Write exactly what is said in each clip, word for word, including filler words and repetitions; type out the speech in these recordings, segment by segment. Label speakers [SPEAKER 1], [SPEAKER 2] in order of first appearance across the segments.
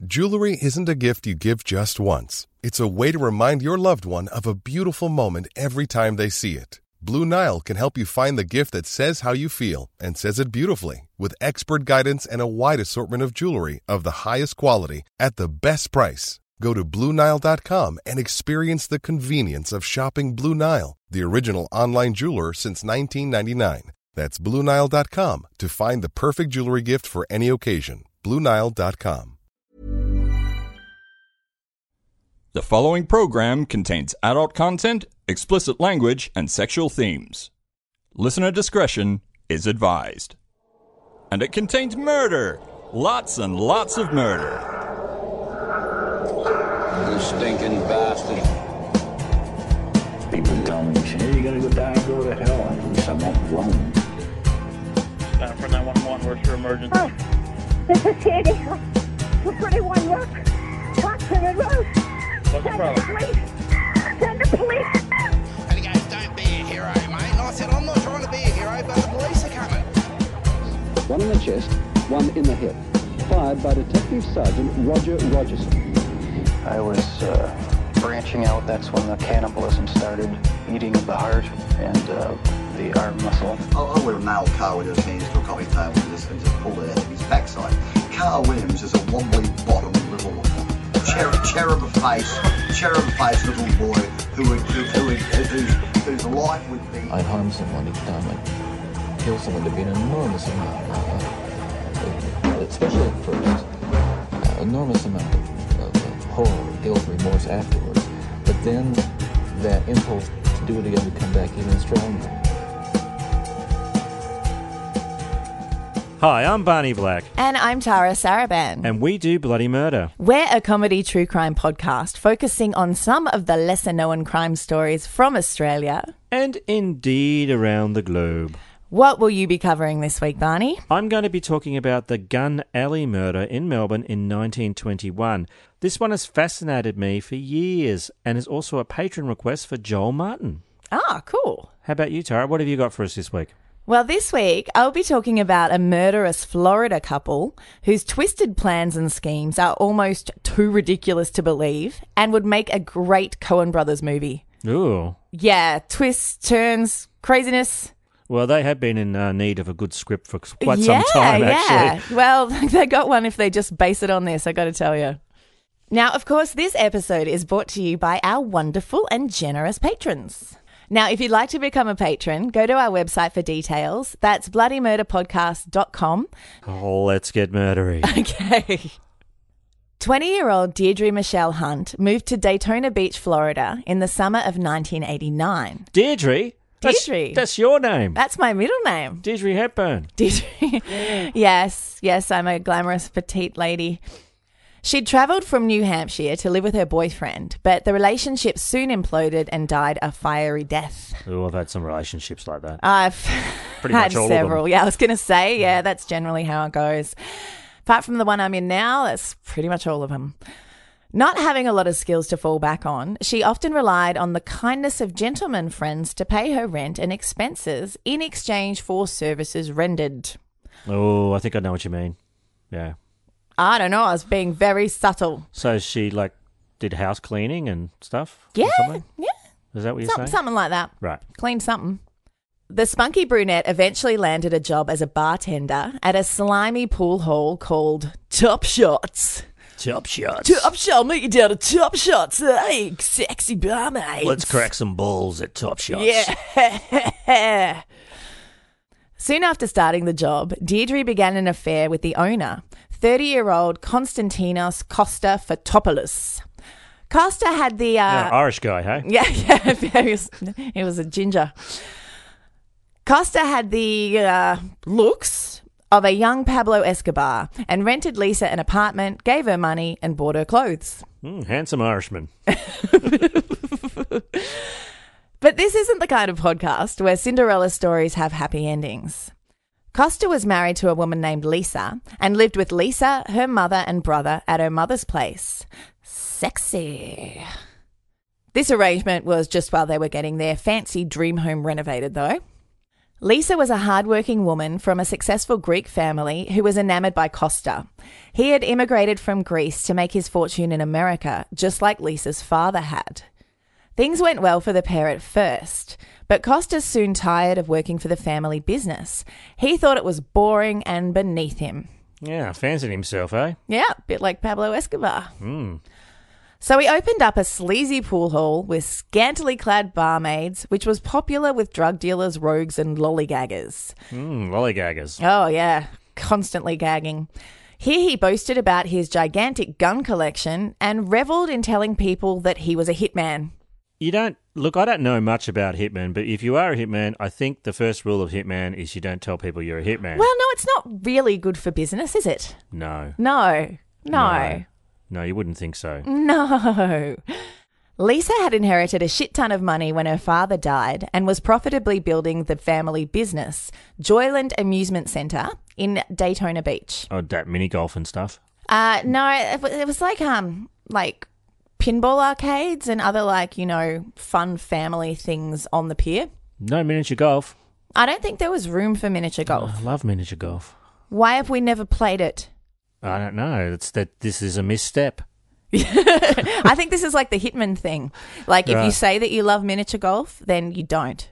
[SPEAKER 1] Jewelry isn't a gift you give just once. It's a way to remind your loved one of a beautiful moment every time they see it. Blue Nile can help you find the gift that says how you feel and says it beautifully, with expert guidance and a wide assortment of jewelry of the highest quality at the best price. Go to Blue Nile dot com and experience the convenience of shopping Blue Nile, the original online jeweler since nineteen ninety-nine. That's Blue Nile dot com to find the perfect jewelry gift for any occasion. Blue Nile dot com.
[SPEAKER 2] The following program contains adult content, explicit language, and sexual themes. Listener discretion is advised. And it contains murder. Lots and lots of murder.
[SPEAKER 3] You stinking bastard.
[SPEAKER 4] People tell me, hey, you're gonna go die and go to hell. At least I'm not alone.
[SPEAKER 5] Uh, for nine one one, where's your emergency?
[SPEAKER 6] Oh, this is Sandy. For thirty-one Rook. Talk to the Road.
[SPEAKER 5] What's the
[SPEAKER 6] Send
[SPEAKER 5] problem?
[SPEAKER 6] the police. Send the police.
[SPEAKER 7] And he goes, don't be a hero, mate. And I said, I'm not trying to be a hero, but the police are coming.
[SPEAKER 8] One in the chest, one in the hip. Fired by Detective Sergeant Roger Rogerson.
[SPEAKER 9] I was uh, branching out. That's when the cannibalism started, eating of the heart and uh, the arm muscle.
[SPEAKER 10] I, I would have nailed Carl with his hands to a coffee table and just, and just pulled it out of his backside. Carl Williams is a wobbly bottom little cherub, cherub face, cherub face little boy who would, who, who would, whose, whose life would be.
[SPEAKER 11] I'd harm someone each time I'd kill someone. There'd be an enormous amount, uh, uh, especially at first, uh, enormous amount of, of, of horror, guilt, remorse afterwards. But then that impulse to do it again would come back even stronger.
[SPEAKER 12] Hi, I'm Barney Black.
[SPEAKER 13] And I'm Tara Saraban.
[SPEAKER 12] And we do Bloody Murder.
[SPEAKER 13] We're a comedy true crime podcast focusing on some of the lesser-known crime stories from Australia.
[SPEAKER 12] And indeed around the globe.
[SPEAKER 13] What will you be covering this week, Barney?
[SPEAKER 12] I'm going to be talking about the Gun Alley murder in Melbourne in nineteen twenty-one. This one has fascinated me for years and is also a patron request for Joel Martin.
[SPEAKER 13] Ah, cool.
[SPEAKER 12] How about you, Tara? What have you got for us this week?
[SPEAKER 13] Well, this week I'll be talking about a murderous Florida couple whose twisted plans and schemes are almost too ridiculous to believe and would make a great Coen Brothers movie.
[SPEAKER 12] Ooh.
[SPEAKER 13] Yeah, twists, turns, craziness.
[SPEAKER 12] Well, they have been in uh, need of a good script for quite
[SPEAKER 13] yeah,
[SPEAKER 12] some time,
[SPEAKER 13] yeah.
[SPEAKER 12] actually.
[SPEAKER 13] Well, they got one if they just base it on this, I got to tell you. Now, of course, this episode is brought to you by our wonderful and generous patrons. Now, if you'd like to become a patron, go to our website for details. That's bloody murder podcast dot com.
[SPEAKER 12] Oh, let's get murdery.
[SPEAKER 13] Okay. twenty-year-old Deirdre Michelle Hunt moved to Daytona Beach, Florida in the summer of nineteen eighty-nine.
[SPEAKER 12] Deirdre? That's,
[SPEAKER 13] Deirdre.
[SPEAKER 12] That's your name.
[SPEAKER 13] That's my middle name.
[SPEAKER 12] Deirdre Hepburn.
[SPEAKER 13] Deirdre. Yes, yes, I'm a glamorous petite lady. She'd travelled from New Hampshire to live with her boyfriend, but the relationship soon imploded and died a fiery death.
[SPEAKER 12] Oh, I've had some relationships like that.
[SPEAKER 13] I've
[SPEAKER 12] Pretty
[SPEAKER 13] had
[SPEAKER 12] much all
[SPEAKER 13] several.
[SPEAKER 12] Of them.
[SPEAKER 13] Yeah, I was going to say, yeah, that's generally how it goes. Apart from the one I'm in now, that's pretty much all of them. Not having a lot of skills to fall back on, she often relied on the kindness of gentlemen friends to pay her rent and expenses in exchange for services rendered.
[SPEAKER 12] Oh, I think I know what you mean. Yeah.
[SPEAKER 13] I don't know. I was being very subtle.
[SPEAKER 12] So she, like, did house cleaning and stuff?
[SPEAKER 13] Yeah,
[SPEAKER 12] something?
[SPEAKER 13] yeah.
[SPEAKER 12] Is that what you're
[SPEAKER 13] Some,
[SPEAKER 12] saying?
[SPEAKER 13] something like that.
[SPEAKER 12] Right.
[SPEAKER 13] Cleaned something. The spunky brunette eventually landed a job as a bartender at a slimy pool hall called Top Shots.
[SPEAKER 12] Top Shots.
[SPEAKER 13] Top Shot. I'll meet you down at Top Shots. Hey, sexy barmaid.
[SPEAKER 12] Let's crack some balls at Top Shots.
[SPEAKER 13] Yeah. Soon after starting the job, Deirdre began an affair with the owner, thirty-year-old Konstantinos Costa Fotopoulos. Costa had the... Uh,
[SPEAKER 12] yeah, Irish guy, hey?
[SPEAKER 13] Yeah, yeah. He was, he was a ginger. Costa had the uh, looks of a young Pablo Escobar and rented Lisa an apartment, gave her money and bought her clothes.
[SPEAKER 12] Mm, handsome Irishman.
[SPEAKER 13] But this isn't the kind of podcast where Cinderella stories have happy endings. Costa was married to a woman named Lisa and lived with Lisa, her mother and brother at her mother's place. Sexy. This arrangement was just while they were getting their fancy dream home renovated, though. Lisa was a hardworking woman from a successful Greek family who was enamoured by Costa. He had immigrated from Greece to make his fortune in America, just like Lisa's father had. Things went well for the pair at first, but Costa soon tired of working for the family business. He thought it was boring and beneath him.
[SPEAKER 12] Yeah, fancied himself, eh?
[SPEAKER 13] Yeah, a bit like Pablo Escobar.
[SPEAKER 12] Hmm.
[SPEAKER 13] So he opened up a sleazy pool hall with scantily clad barmaids, which was popular with drug dealers, rogues and lollygaggers.
[SPEAKER 12] Hmm, lollygaggers.
[SPEAKER 13] Oh, yeah, constantly gagging. Here he boasted about his gigantic gun collection and revelled in telling people that he was a hitman.
[SPEAKER 12] You don't... Look, I don't know much about hitmen, but if you are a hitman, I think the first rule of hitman is you don't tell people you're a hitman.
[SPEAKER 13] Well, no, it's not really good for business, is it?
[SPEAKER 12] No.
[SPEAKER 13] No. No.
[SPEAKER 12] No. No, you wouldn't think so.
[SPEAKER 13] No. Lisa had inherited a shit ton of money when her father died and was profitably building the family business, Joyland Amusement Centre in Daytona Beach.
[SPEAKER 12] Oh, that mini golf and stuff?
[SPEAKER 13] Uh, no, it was, it was like um like pinball arcades and other like, you know, fun family things on the pier.
[SPEAKER 12] No miniature golf.
[SPEAKER 13] I don't think there was room for miniature golf.
[SPEAKER 12] Oh, I love miniature golf.
[SPEAKER 13] Why have we never played it?
[SPEAKER 12] I don't know. It's that this is a misstep.
[SPEAKER 13] I think this is like the hitman thing. Like if
[SPEAKER 12] Right.
[SPEAKER 13] you say that you love miniature golf, then you don't.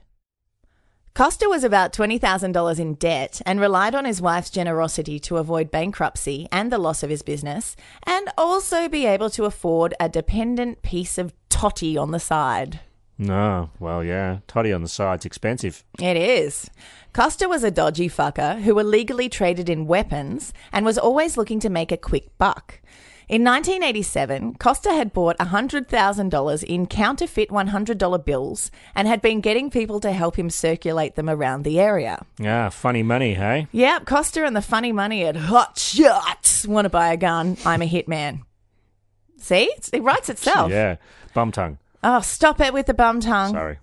[SPEAKER 13] Costa was about twenty thousand dollars in debt and relied on his wife's generosity to avoid bankruptcy and the loss of his business, and also be able to afford a dependent piece of totty on the side.
[SPEAKER 12] No, well, yeah. Toddy on the side's expensive.
[SPEAKER 13] It is. Costa was a dodgy fucker who illegally traded in weapons and was always looking to make a quick buck. In nineteen eighty-seven, Costa had bought one hundred thousand dollars in counterfeit one hundred dollar bills and had been getting people to help him circulate them around the area.
[SPEAKER 12] Ah, funny money, hey?
[SPEAKER 13] Yep, Costa and the funny money at Hot Shots. Want to buy a gun? I'm a hitman. See? It's- It writes itself.
[SPEAKER 12] Yeah, bum tongue.
[SPEAKER 13] Oh, stop it with the bum tongue.
[SPEAKER 12] Sorry.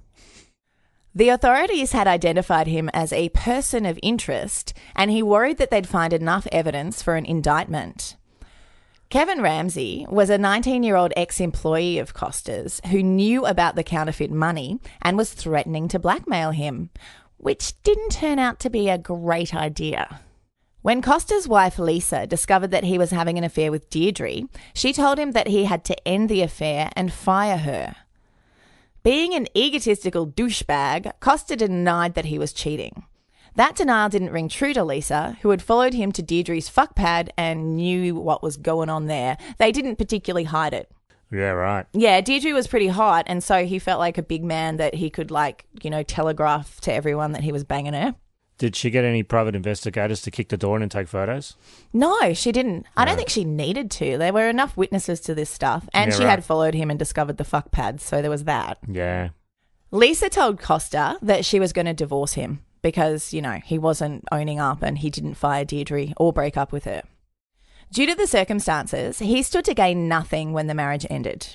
[SPEAKER 13] The authorities had identified him as a person of interest, and he worried that they'd find enough evidence for an indictment. Kevin Ramsey was a nineteen-year-old ex-employee of Costa's who knew about the counterfeit money and was threatening to blackmail him, which didn't turn out to be a great idea. When Costa's wife Lisa discovered that he was having an affair with Deirdre, she told him that he had to end the affair and fire her. Being an egotistical douchebag, Costa denied that he was cheating. That denial didn't ring true to Lisa, who had followed him to Deirdre's fuck pad and knew what was going on there. They didn't particularly hide it.
[SPEAKER 12] Yeah, right.
[SPEAKER 13] Yeah, Deirdre was pretty hot, and so he felt like a big man that he could, like, you know, telegraph to everyone that he was banging her.
[SPEAKER 12] Did she get any private investigators to kick the door in and take photos?
[SPEAKER 13] No, she didn't. I don't
[SPEAKER 12] No.
[SPEAKER 13] think she needed to. There were enough witnesses to this stuff, and
[SPEAKER 12] Yeah,
[SPEAKER 13] she
[SPEAKER 12] right.
[SPEAKER 13] had followed him and discovered the fuck pads, so there was that.
[SPEAKER 12] Yeah.
[SPEAKER 13] Lisa told Costa that she was going to divorce him because, you know, he wasn't owning up and he didn't fire Deirdre or break up with her. Due to the circumstances, he stood to gain nothing when the marriage ended.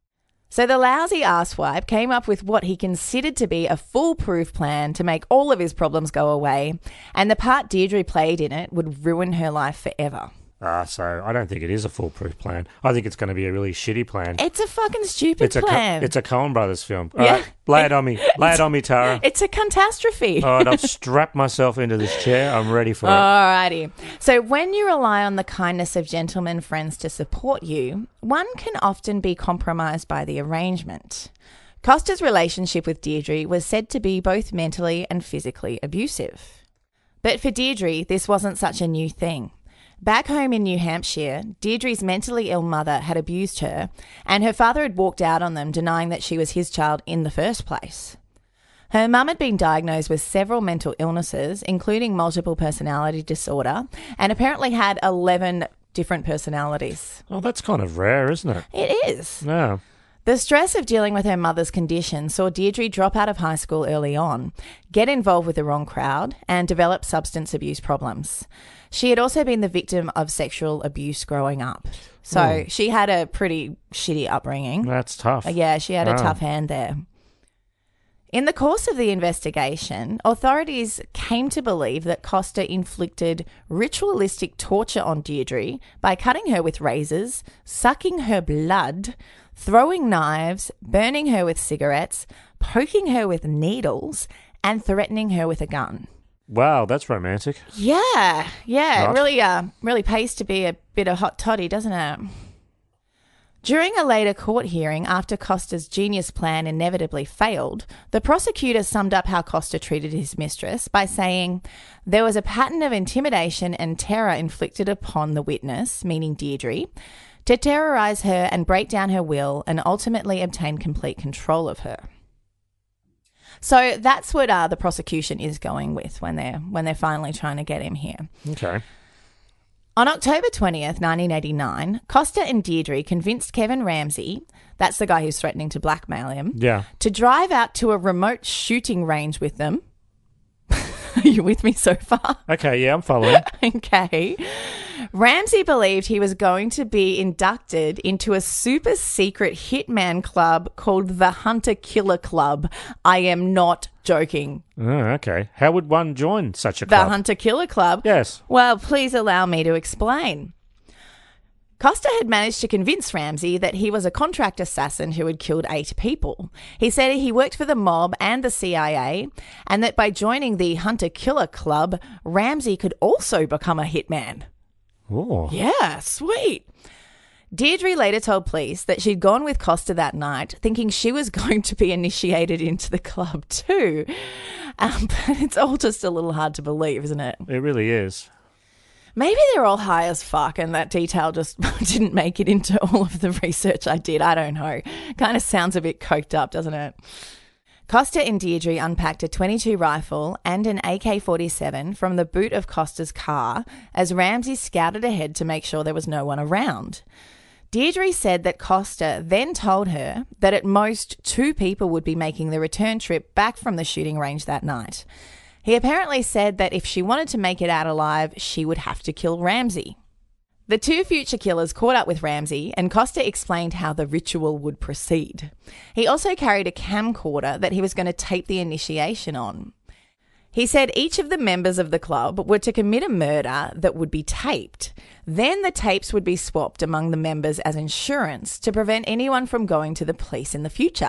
[SPEAKER 13] So the lousy asswipe came up with what he considered to be a foolproof plan to make all of his problems go away, and the part Deirdre played in it would ruin her life forever.
[SPEAKER 12] Ah, so I don't think it is a foolproof plan. I think it's going to be a really shitty plan.
[SPEAKER 13] It's a fucking stupid
[SPEAKER 12] It's a Co-
[SPEAKER 13] plan.
[SPEAKER 12] it's a Coen Brothers film. All
[SPEAKER 13] Yeah.
[SPEAKER 12] right, lay it on me. Lay it on me, Tara.
[SPEAKER 13] It's a catastrophe.
[SPEAKER 12] All right, I've strapped myself into this chair. I'm ready for it.
[SPEAKER 13] Alrighty. So when you rely on the kindness of gentlemen friends to support you, one can often be compromised by the arrangement. Costa's relationship with Deirdre was said to be both mentally and physically abusive. But for Deirdre, this wasn't such a new thing. Back home in New Hampshire, Deirdre's mentally ill mother had abused her, and her father had walked out on them, denying that she was his child in the first place. Her mum had been diagnosed with several mental illnesses, including multiple personality disorder, and apparently had eleven different personalities.
[SPEAKER 12] Oh, that's kind of rare, isn't it?
[SPEAKER 13] It is.
[SPEAKER 12] No.
[SPEAKER 13] The stress of dealing with her mother's condition saw Deirdre drop out of high school early on, get involved with the wrong crowd, and develop substance abuse problems. She had also been the victim of sexual abuse growing up. So
[SPEAKER 12] Oh.
[SPEAKER 13] she had a pretty shitty upbringing.
[SPEAKER 12] That's tough.
[SPEAKER 13] Yeah, she had a
[SPEAKER 12] Wow.
[SPEAKER 13] tough hand there. In the course of the investigation, authorities came to believe that Costa inflicted ritualistic torture on Deirdre by cutting her with razors, sucking her blood, throwing knives, burning her with cigarettes, poking her with needles, and threatening her with a gun.
[SPEAKER 12] Wow, that's romantic.
[SPEAKER 13] Yeah, yeah.
[SPEAKER 12] Right.
[SPEAKER 13] It really, uh, really pays to be a bit of hot toddy, doesn't it? During a later court hearing, after Costa's genius plan inevitably failed, the prosecutor summed up how Costa treated his mistress by saying, there was a pattern of intimidation and terror inflicted upon the witness, meaning Deirdre, to terrorise her and break down her will and ultimately obtain complete control of her. So that's what uh, the prosecution is going with when they're when they're finally trying to get him here.
[SPEAKER 12] Okay.
[SPEAKER 13] On October twentieth, nineteen eighty-nine, Costa and Deirdre convinced Kevin Ramsey, that's the guy who's threatening to blackmail him,
[SPEAKER 12] Yeah.
[SPEAKER 13] to drive out to a remote shooting range with them. Are you with me so far?
[SPEAKER 12] Okay, yeah, I'm following.
[SPEAKER 13] Okay. Ramsey believed he was going to be inducted into a super secret hitman club called the Hunter Killer Club. I am not joking.
[SPEAKER 12] Oh, okay. How would one join such a
[SPEAKER 13] The
[SPEAKER 12] club?
[SPEAKER 13] Hunter Killer Club?
[SPEAKER 12] Yes.
[SPEAKER 13] Well, please allow me to explain. Costa had managed to convince Ramsey that he was a contract assassin who had killed eight people. He said he worked for the mob and the C I A, and that by joining the Hunter Killer Club, Ramsey could also become a hitman.
[SPEAKER 12] Oh.
[SPEAKER 13] Yeah, sweet. Deirdre later told police that she'd gone with Costa that night thinking she was going to be initiated into the club too. Um, but it's all just a little hard to believe, isn't it?
[SPEAKER 12] It really is.
[SPEAKER 13] Maybe they're all high as fuck and that detail just didn't make it into all of the research I did. I don't know. Kind of sounds a bit coked up, doesn't it? Costa and Deirdre unpacked a twenty-two rifle and an A K forty-seven from the boot of Costa's car as Ramsey scouted ahead to make sure there was no one around. Deirdre said that Costa then told her that at most two people would be making the return trip back from the shooting range that night. He apparently said that if she wanted to make it out alive, she would have to kill Ramsey. The two future killers caught up with Ramsey, and Costa explained how the ritual would proceed. He also carried a camcorder that he was going to tape the initiation on. He said each of the members of the club were to commit a murder that would be taped. Then the tapes would be swapped among the members as insurance to prevent anyone from going to the police in the future.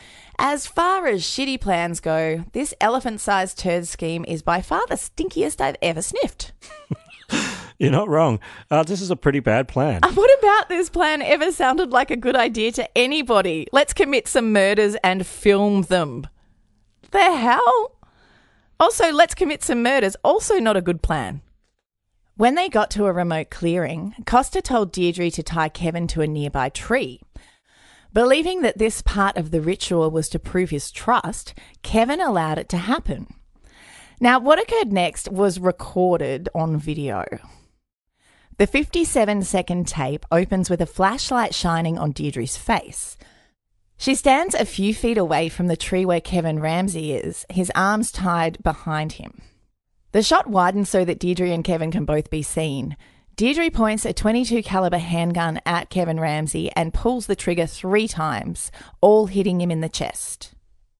[SPEAKER 13] As far as shitty plans go, this elephant-sized turd scheme is by far the stinkiest I've ever sniffed.
[SPEAKER 12] You're not wrong. Uh, this is a pretty bad plan.
[SPEAKER 13] What about this plan ever sounded like a good idea to anybody? Let's commit some murders and film them. The hell? Also, let's commit some murders. Also not a good plan. When they got to a remote clearing, Costa told Deirdre to tie Kevin to a nearby tree. Believing that this part of the ritual was to prove his trust, Kevin allowed it to happen. Now, what occurred next was recorded on video. The fifty-seven second tape opens with a flashlight shining on Deirdre's face. She stands a few feet away from the tree where Kevin Ramsey is, his arms tied behind him. The shot widens so that Deirdre and Kevin can both be seen. Deirdre points a twenty-two caliber handgun at Kevin Ramsey and pulls the trigger three times, all hitting him in the chest.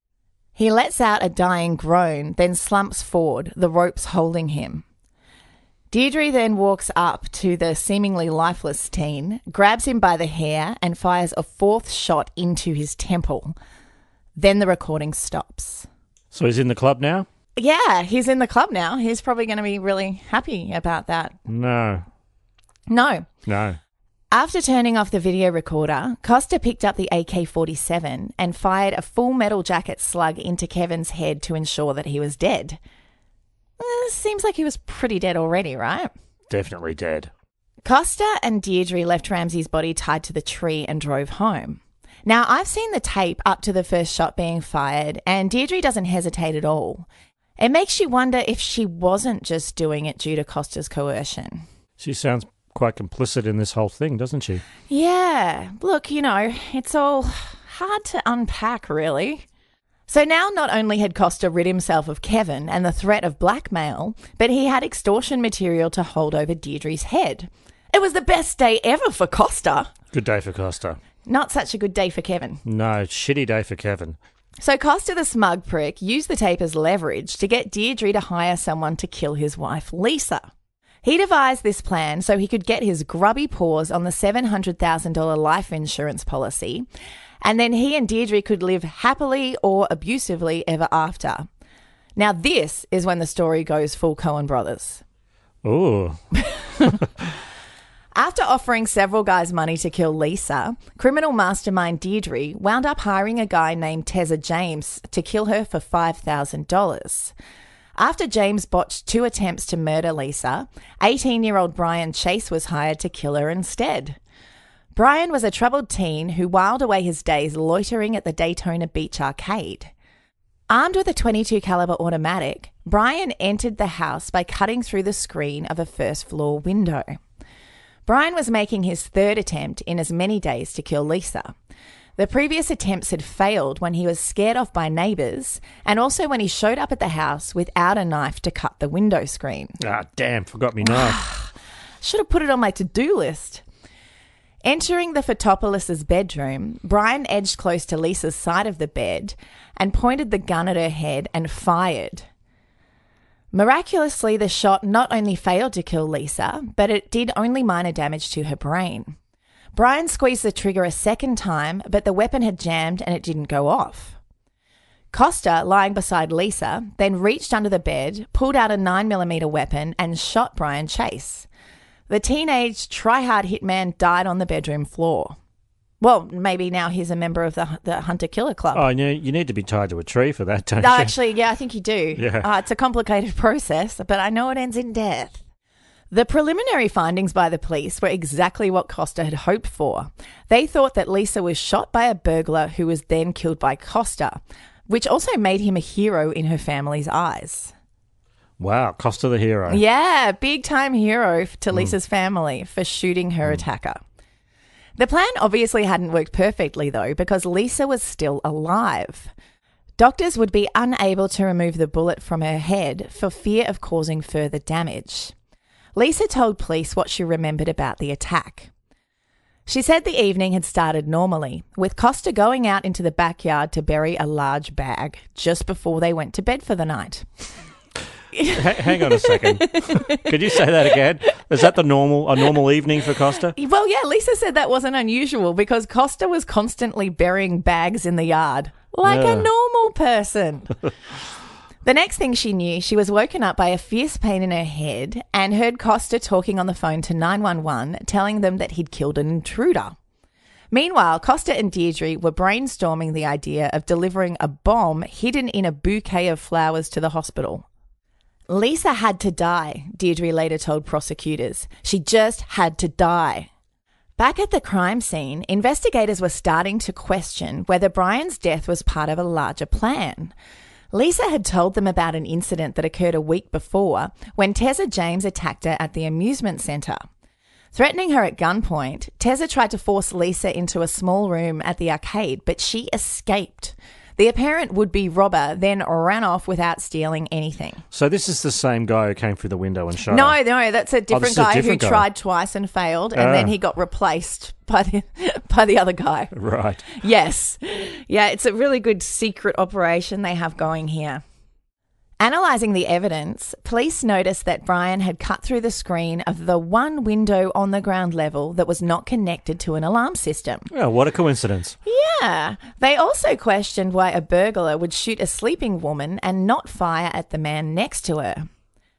[SPEAKER 13] He lets out a dying groan, then slumps forward, the ropes holding him. Deirdre then walks up to the seemingly lifeless teen, grabs him by the hair and fires a fourth shot into his temple. Then the recording stops.
[SPEAKER 12] So he's in the club now?
[SPEAKER 13] Yeah, he's in the club now. He's probably going to be really happy about that.
[SPEAKER 12] No.
[SPEAKER 13] No.
[SPEAKER 12] No.
[SPEAKER 13] After turning off the video recorder, Costa picked up the A K forty-seven and fired a full metal jacket slug into Kevin's head to ensure that he was dead. Uh, seems like he was pretty dead already, right?
[SPEAKER 12] Definitely dead.
[SPEAKER 13] Costa and Deirdre left Ramsey's body tied to the tree and drove home. Now, I've seen the tape up to the first shot being fired, and Deirdre doesn't hesitate at all. It makes you wonder if she wasn't just doing it due to Costa's coercion.
[SPEAKER 12] She sounds quite complicit in this whole thing, doesn't she?
[SPEAKER 13] Yeah. Look, you know, it's all hard to unpack, really. So now not only had Costa rid himself of Kevin and the threat of blackmail, but he had extortion material to hold over Deirdre's head. It was the best day ever for Costa.
[SPEAKER 12] Good day for Costa.
[SPEAKER 13] Not such a good day for Kevin.
[SPEAKER 12] No, shitty day for Kevin.
[SPEAKER 13] So Costa the smug prick used the tape as leverage to get Deirdre to hire someone to kill his wife, Lisa. He devised this plan so he could get his grubby paws on the seven hundred thousand dollars life insurance policy, and then he and Deirdre could live happily or abusively ever after. Now, this is when the story goes full Coen Brothers.
[SPEAKER 12] Ooh.
[SPEAKER 13] After offering several guys money to kill Lisa, criminal mastermind Deirdre wound up hiring a guy named Tezza James to kill her for five thousand dollars. After James botched two attempts to murder Lisa, eighteen-year-old Brian Chase was hired to kill her instead. Brian was a troubled teen who whiled away his days loitering at the Daytona Beach arcade. Armed with a twenty-two caliber automatic, Brian entered the house by cutting through the screen of a first-floor window. Brian was making his third attempt in as many days to kill Lisa. The previous attempts had failed when he was scared off by neighbours and also when he showed up at the house without a knife to cut the window screen.
[SPEAKER 12] Ah, damn, forgot me knife.
[SPEAKER 13] Should have put it on my to-do list. Entering the Fotopoulos' bedroom, Brian edged close to Lisa's side of the bed and pointed the gun at her head and fired. Miraculously, the shot not only failed to kill Lisa, but it did only minor damage to her brain. Brian squeezed the trigger a second time, but the weapon had jammed and it didn't go off. Costa, lying beside Lisa, then reached under the bed, pulled out a nine millimeter weapon and shot Brian Chase. The teenage try-hard hitman died on the bedroom floor. Well, maybe now he's a member of the the Hunter-Killer Club.
[SPEAKER 12] Oh, you, you need to be tied to a tree for that, don't
[SPEAKER 13] Oh,
[SPEAKER 12] you?
[SPEAKER 13] actually, yeah, I think you do.
[SPEAKER 12] Yeah.
[SPEAKER 13] Uh, it's a complicated process, but I know it ends in death. The preliminary findings by the police were exactly what Costa had hoped for. They thought that Lisa was shot by a burglar who was then killed by Costa, which also made him a hero in her family's eyes.
[SPEAKER 12] Wow, Costa the hero.
[SPEAKER 13] Yeah, big-time hero to
[SPEAKER 12] Mm.
[SPEAKER 13] Lisa's family for shooting her mm. attacker. The plan obviously hadn't worked perfectly, though, because Lisa was still alive. Doctors would be unable to remove the bullet from her head for fear of causing further damage. Lisa told police what she remembered about the attack. She said the evening had started normally, with Costa going out into the backyard to bury a large bag just before they went to bed for the night.
[SPEAKER 12] H- hang on a second. Could you say that again? Is that the normal a normal evening for Costa?
[SPEAKER 13] Well, yeah, Lisa said that wasn't unusual because Costa was constantly burying bags in the yard, like
[SPEAKER 12] Yeah.
[SPEAKER 13] a normal person. The next thing she knew, she was woken up by a fierce pain in her head and heard Costa talking on the phone to nine one one, telling them that he'd killed an intruder. Meanwhile, Costa and Deirdre were brainstorming the idea of delivering a bomb hidden in a bouquet of flowers to the hospital. Lisa had to die, Deirdre later told prosecutors. She just had to die. Back at the crime scene, investigators were starting to question whether Brian's death was part of a larger plan. Lisa had told them about an incident that occurred a week before when Tezza James attacked her at the amusement centre. Threatening her at gunpoint, Tezza tried to force Lisa into a small room at the arcade, but she escaped. The apparent would-be robber then ran off without stealing anything.
[SPEAKER 12] So this is the same guy who came through the window and shot
[SPEAKER 13] No,
[SPEAKER 12] her?
[SPEAKER 13] no, that's a different
[SPEAKER 12] this is a
[SPEAKER 13] guy
[SPEAKER 12] different
[SPEAKER 13] who
[SPEAKER 12] guy.
[SPEAKER 13] tried twice and failed, and
[SPEAKER 12] Ah.
[SPEAKER 13] then he got replaced by the by the other guy.
[SPEAKER 12] Right.
[SPEAKER 13] Yes. Yeah, it's a really good secret operation they have going here. Analysing the evidence, police noticed that Brian had cut through the screen of the one window on the ground level that was not connected to an alarm system.
[SPEAKER 12] Oh, what a coincidence.
[SPEAKER 13] Yeah. They also questioned why a burglar would shoot a sleeping woman and not fire at the man next to her.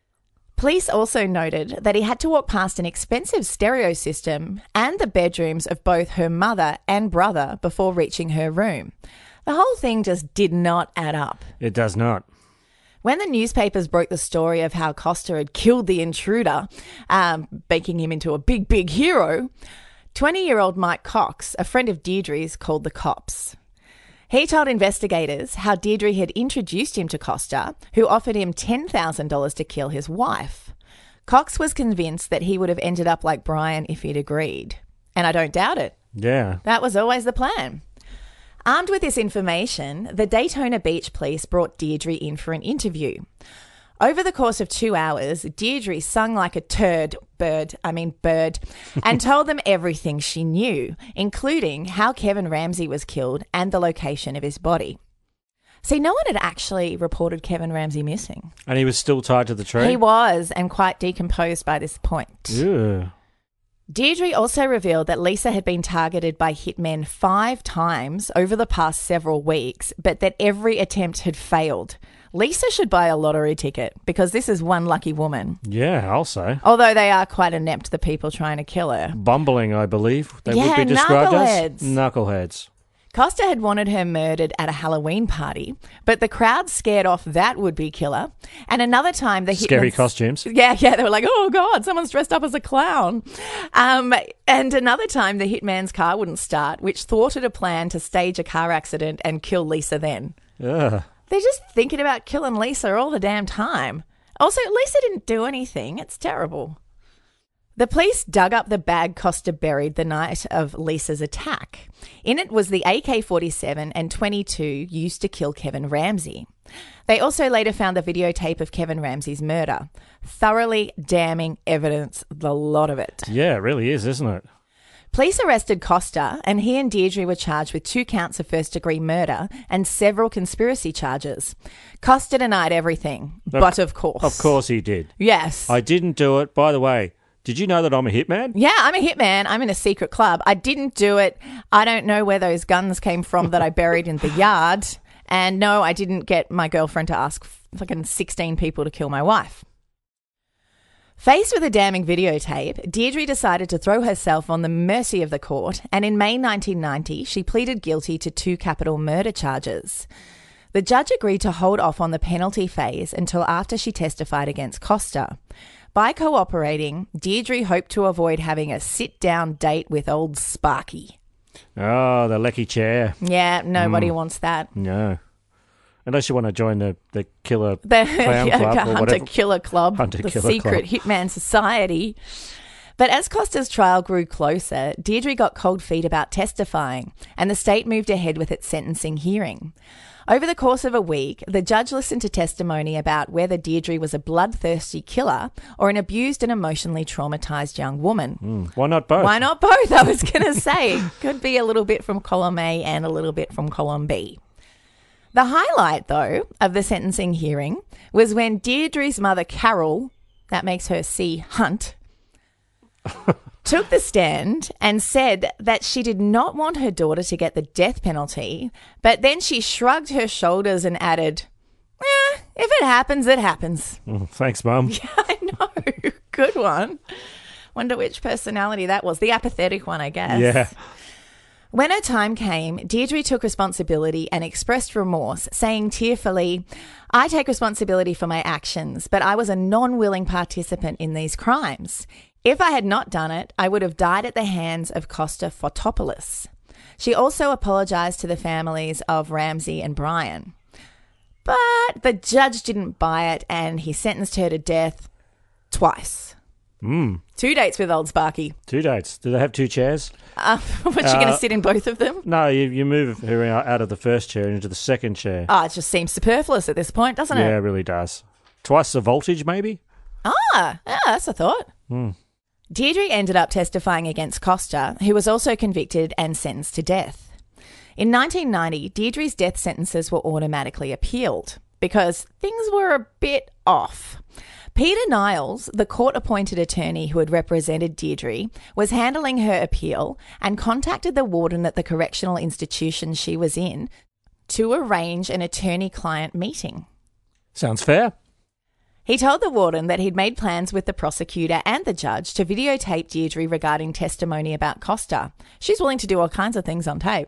[SPEAKER 13] Police also noted that he had to walk past an expensive stereo system and the bedrooms of both her mother and brother before reaching her room. The whole thing just did not add up.
[SPEAKER 12] It does not.
[SPEAKER 13] When the newspapers broke the story of how Costa had killed the intruder, um, making him into a big, big hero, twenty-year-old Mike Cox, a friend of Deirdre's, called the cops. He told investigators how Deirdre had introduced him to Costa, who offered him ten thousand dollars to kill his wife. Cox was convinced that he would have ended up like Brian if he'd agreed. And I don't doubt it.
[SPEAKER 12] Yeah.
[SPEAKER 13] That was always the plan. Armed with this information, the Daytona Beach police brought Deirdre in for an interview. Over the course of two hours, Deirdre sung like a turd, bird, I mean bird, and told them everything she knew, including how Kevin Ramsey was killed and the location of his body. See, no one had actually reported Kevin Ramsey missing.
[SPEAKER 12] And he was still tied to the tree?
[SPEAKER 13] He was, and quite decomposed by this point.
[SPEAKER 12] Yeah.
[SPEAKER 13] Deirdre also revealed that Lisa had been targeted by hitmen five times over the past several weeks, but that every attempt had failed. Lisa should buy a lottery ticket because this is one lucky woman.
[SPEAKER 12] Yeah, I'll say.
[SPEAKER 13] Although they are quite inept, the people trying to kill her.
[SPEAKER 12] Bumbling, I believe. They
[SPEAKER 13] yeah,
[SPEAKER 12] would be described
[SPEAKER 13] knuckleheads.
[SPEAKER 12] as knuckleheads.
[SPEAKER 13] Costa had wanted her murdered at a Halloween party, but the crowd scared off that would-be killer. And another time the
[SPEAKER 12] Scary
[SPEAKER 13] hitmen...
[SPEAKER 12] costumes.
[SPEAKER 13] Yeah, yeah, they were like, oh, God, someone's dressed up as a clown. Um, and another time the hitman's car wouldn't start, which thwarted a plan to stage a car accident and kill Lisa then.
[SPEAKER 12] Ugh.
[SPEAKER 13] They're just thinking about killing Lisa all the damn time. Also, Lisa didn't do anything. It's terrible. The police dug up the bag Costa buried the night of Lisa's attack. In it was the A K forty-seven and twenty-two used to kill Kevin Ramsey. They also later found the videotape of Kevin Ramsey's murder. Thoroughly damning evidence, the lot of it.
[SPEAKER 12] Yeah, it really is, isn't it?
[SPEAKER 13] Police arrested Costa, and he and Deirdre were charged with two counts of first-degree murder and several conspiracy charges. Costa denied everything,
[SPEAKER 12] Of,
[SPEAKER 13] but of course.
[SPEAKER 12] Of course he did.
[SPEAKER 13] Yes.
[SPEAKER 12] I didn't do it. By the way, did you know that I'm a hitman?
[SPEAKER 13] Yeah, I'm a hitman. I'm in a secret club. I didn't do it. I don't know where those guns came from that I buried in the yard. And no, I didn't get my girlfriend to ask fucking sixteen people to kill my wife. Faced with a damning videotape, Deirdre decided to throw herself on the mercy of the court, and in May nineteen ninety, she pleaded guilty to two capital murder charges. The judge agreed to hold off on the penalty phase until after she testified against Costa. By cooperating, Deirdre hoped to avoid having a sit-down date with old Sparky.
[SPEAKER 12] Oh, the lecky chair.
[SPEAKER 13] Yeah, nobody
[SPEAKER 12] Mm.
[SPEAKER 13] wants that.
[SPEAKER 12] No. Unless you want to join the, the killer
[SPEAKER 13] The
[SPEAKER 12] clown
[SPEAKER 13] yeah,
[SPEAKER 12] club or
[SPEAKER 13] Hunter
[SPEAKER 12] whatever.
[SPEAKER 13] Killer Club,
[SPEAKER 12] Hunter
[SPEAKER 13] the
[SPEAKER 12] Killer
[SPEAKER 13] secret
[SPEAKER 12] Club.
[SPEAKER 13] hitman society. But as Costa's trial grew closer, Deirdre got cold feet about testifying, and the state moved ahead with its sentencing hearing. Over the course of a week, the judge listened to testimony about whether Deirdre was a bloodthirsty killer or an abused and emotionally traumatized young woman.
[SPEAKER 12] Mm, why not both?
[SPEAKER 13] Why not both? I was going to say. Could be a little bit from column A and a little bit from column B. The highlight, though, of the sentencing hearing was when Deirdre's mother, Carol, that makes her C. Hunt, took the stand and said that she did not want her daughter to get the death penalty, but then she shrugged her shoulders and added, eh, if it happens, it happens.
[SPEAKER 12] Mm, thanks, Mum.
[SPEAKER 13] Yeah, I know. Good one. Wonder which personality that was. The apathetic one, I guess.
[SPEAKER 12] Yeah.
[SPEAKER 13] When her time came, Deirdre took responsibility and expressed remorse, saying tearfully, I take responsibility for my actions, but I was a non-willing participant in these crimes. If I had not done it, I would have died at the hands of Costa Fotopoulos. She also apologised to the families of Ramsey and Brian. But the judge didn't buy it, and he sentenced her to death twice.
[SPEAKER 12] Mm.
[SPEAKER 13] Two dates with old Sparky.
[SPEAKER 12] Two dates. Do they have two chairs?
[SPEAKER 13] Uh, was she going to
[SPEAKER 12] Uh,
[SPEAKER 13] sit in both of them?
[SPEAKER 12] No, you, you move her out out of the first chair into the second chair.
[SPEAKER 13] Oh, it just seems superfluous at this point, doesn't
[SPEAKER 12] yeah, it
[SPEAKER 13] it?
[SPEAKER 12] really does. Twice the voltage, maybe?
[SPEAKER 13] Ah, yeah, that's a thought.
[SPEAKER 12] Mm.
[SPEAKER 13] Deirdre ended up testifying against Costa, who was also convicted and sentenced to death. In nineteen ninety, Deirdre's death sentences were automatically appealed because things were a bit off. Peter Niles, the court-appointed attorney who had represented Deirdre, was handling her appeal and contacted the warden at the correctional institution she was in to arrange an attorney-client meeting.
[SPEAKER 12] Sounds fair.
[SPEAKER 13] He told the warden that he'd made plans with the prosecutor and the judge to videotape Deirdre regarding testimony about Costa. She's willing to do all kinds of things on tape.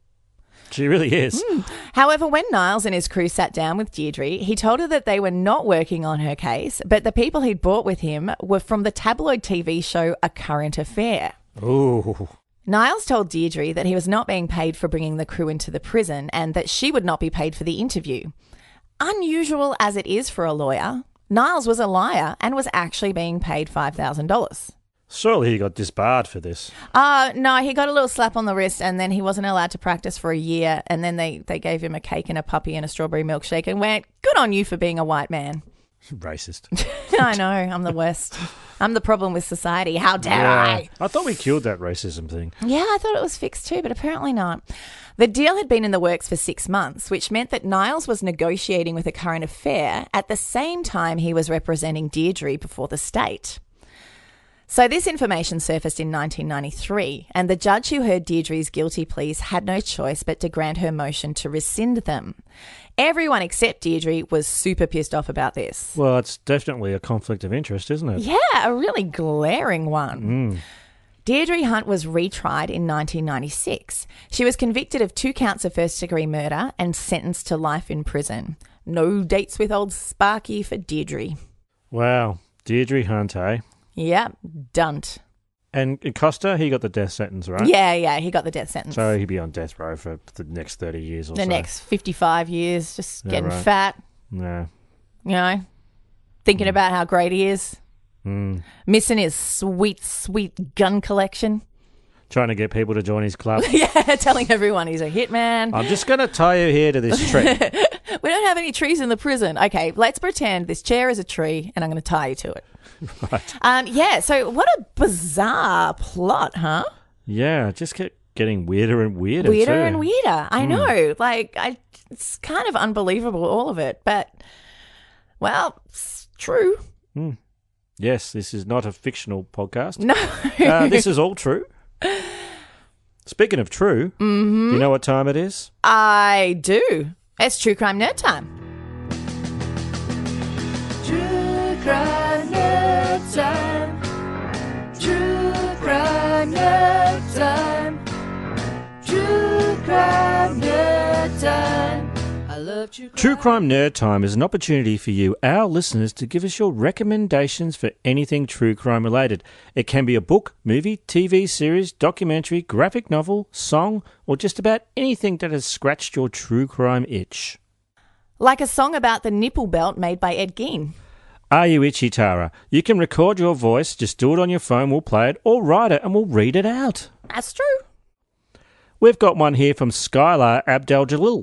[SPEAKER 12] She really is.
[SPEAKER 13] Mm. However, when Niles and his crew sat down with Deirdre, he told her that they were not working on her case, but the people he'd brought with him were from the tabloid T V show A Current Affair.
[SPEAKER 12] Ooh.
[SPEAKER 13] Niles told Deirdre that he was not being paid for bringing the crew into the prison and that she would not be paid for the interview. Unusual as it is for a lawyer, Niles was a liar and was actually being paid five thousand dollars.
[SPEAKER 12] Surely he got disbarred for this.
[SPEAKER 13] Uh, no, he got a little slap on the wrist and then he wasn't allowed to practice for a year, and then they, they gave him a cake and a puppy and a strawberry milkshake and went, good on you for being a white man.
[SPEAKER 12] Racist.
[SPEAKER 13] I know, I'm the worst. I'm the problem with society. How dare
[SPEAKER 12] Yeah.
[SPEAKER 13] I?
[SPEAKER 12] I thought we killed that racism thing.
[SPEAKER 13] Yeah, I thought it was fixed too, but apparently not. The deal had been in the works for six months, which meant that Niles was negotiating with A Current Affair at the same time he was representing Deirdre before the state. So this information surfaced in nineteen ninety-three, and the judge who heard Deirdre's guilty pleas had no choice but to grant her motion to rescind them. Everyone except Deirdre was super pissed off about this.
[SPEAKER 12] Well, it's definitely a conflict of interest, isn't it?
[SPEAKER 13] Yeah, a really glaring one.
[SPEAKER 12] Mm.
[SPEAKER 13] Deirdre Hunt was retried in nineteen ninety-six. She was convicted of two counts of first-degree murder and sentenced to life in prison. No dates with old Sparky for Deirdre.
[SPEAKER 12] Wow. Deirdre Hunt, eh?
[SPEAKER 13] Yep, dunt.
[SPEAKER 12] And Costa, he got the death sentence, right?
[SPEAKER 13] Yeah, yeah, he got the death sentence.
[SPEAKER 12] So he'd be on death row for the next thirty years or
[SPEAKER 13] the
[SPEAKER 12] so.
[SPEAKER 13] The next fifty-five years, just
[SPEAKER 12] Yeah,
[SPEAKER 13] getting
[SPEAKER 12] right.
[SPEAKER 13] fat.
[SPEAKER 12] Yeah.
[SPEAKER 13] You know, thinking mm. about how great he is.
[SPEAKER 12] Mm.
[SPEAKER 13] Missing his sweet, sweet gun collection.
[SPEAKER 12] Trying to get people to join his club.
[SPEAKER 13] Yeah, telling everyone he's a hitman.
[SPEAKER 12] I'm just going to tie you here to this tree.
[SPEAKER 13] We don't have any trees in the prison. Okay, let's pretend this chair is a tree and I'm going to tie you to it.
[SPEAKER 12] Right.
[SPEAKER 13] Um, yeah, so what a bizarre plot, huh?
[SPEAKER 12] Yeah, it just kept getting weirder and weirder
[SPEAKER 13] Weirder
[SPEAKER 12] too.
[SPEAKER 13] and weirder. I
[SPEAKER 12] Mm.
[SPEAKER 13] know. Like, I, it's kind of unbelievable, all of it. But, well, it's true.
[SPEAKER 12] Mm. Yes, this is not a fictional podcast.
[SPEAKER 13] No.
[SPEAKER 12] uh, this is all true. Speaking of true,
[SPEAKER 13] mm-hmm.
[SPEAKER 12] do you know what time it is?
[SPEAKER 13] I do. It's True Crime Nerd Time. True Crime Nerd Time. True Crime Nerd Time. True Crime Nerd Time. I love True Crime.
[SPEAKER 12] True Crime Nerd Time is an opportunity for you, our listeners, to give us your recommendations for anything true crime related. It can be a book, movie, T V series, documentary, graphic novel, song, or just about anything that has scratched your true crime itch.
[SPEAKER 13] Like a song about the nipple belt made by Ed Gein.
[SPEAKER 12] Are you itchy, Tara? You can record your voice, just do it on your phone, we'll play it, or write it and we'll read it out.
[SPEAKER 13] That's true.
[SPEAKER 12] We've got one here from Skylar Abdel-Jalil.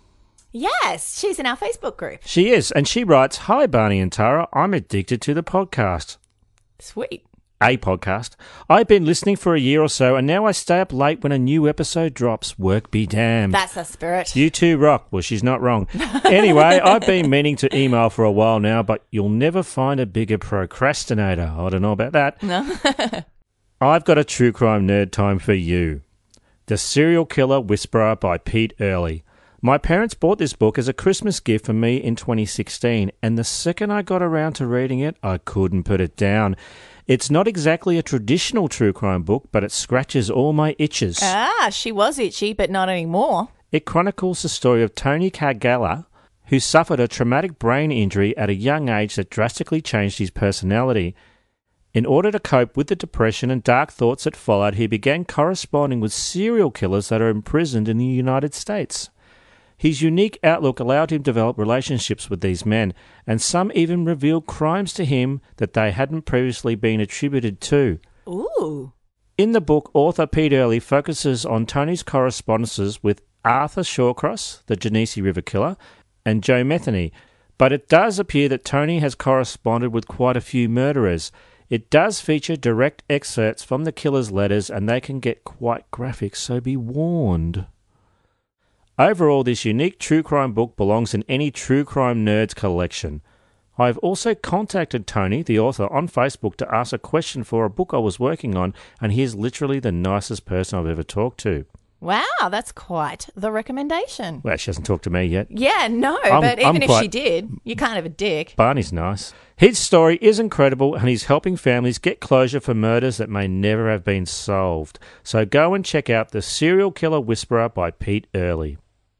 [SPEAKER 13] Yes, she's in our Facebook group.
[SPEAKER 12] She is, and she writes, "Hi, Barney and Tara. I'm addicted to the podcast."
[SPEAKER 13] Sweet.
[SPEAKER 12] A podcast. I've been listening for a year or so, and now I stay up late when a new episode drops. Work be damned.
[SPEAKER 13] That's the spirit.
[SPEAKER 12] You two rock. Well, she's not wrong. Anyway, I've been meaning to email for a while now, but you'll never find a bigger procrastinator. I don't know about that.
[SPEAKER 13] No.
[SPEAKER 12] I've got a true crime nerd time for you. The Serial Killer Whisperer by Pete Early. My parents bought this book as a Christmas gift for me in twenty sixteen, and the second I got around to reading it, I couldn't put it down. It's not exactly a traditional true crime book, but it scratches all my itches.
[SPEAKER 13] Ah, she was itchy, but not anymore.
[SPEAKER 12] It chronicles the story of Tony Cargalla, who suffered a traumatic brain injury at a young age that drastically changed his personality. In order to cope with the depression and dark thoughts that followed, he began corresponding with serial killers that are imprisoned in the United States. His unique outlook allowed him to develop relationships with these men, and some even revealed crimes to him that they hadn't previously been attributed to.
[SPEAKER 13] Ooh.
[SPEAKER 12] In the book, author Pete Early focuses on Tony's correspondences with Arthur Shawcross, the Genesee River Killer, and Joe Metheny, but it does appear that Tony has corresponded with quite a few murderers. It does feature direct excerpts from the killer's letters, and they can get quite graphic, so be warned. Overall, this unique true crime book belongs in any True Crime Nerds collection. I've also contacted Tony, the author, on Facebook to ask a question for a book I was working on, and he is literally the nicest person I've ever talked to.
[SPEAKER 13] Wow, that's quite the recommendation.
[SPEAKER 12] Well, she hasn't talked to me yet.
[SPEAKER 13] Yeah, no,
[SPEAKER 12] I'm-
[SPEAKER 13] but even
[SPEAKER 12] I'm
[SPEAKER 13] if
[SPEAKER 12] quite-
[SPEAKER 13] she did, you're kind of a dick.
[SPEAKER 12] Barney's nice. His story is incredible, and he's helping families get closure for murders that may never have been solved. So go and check out The Serial Killer Whisperer by Pete Early.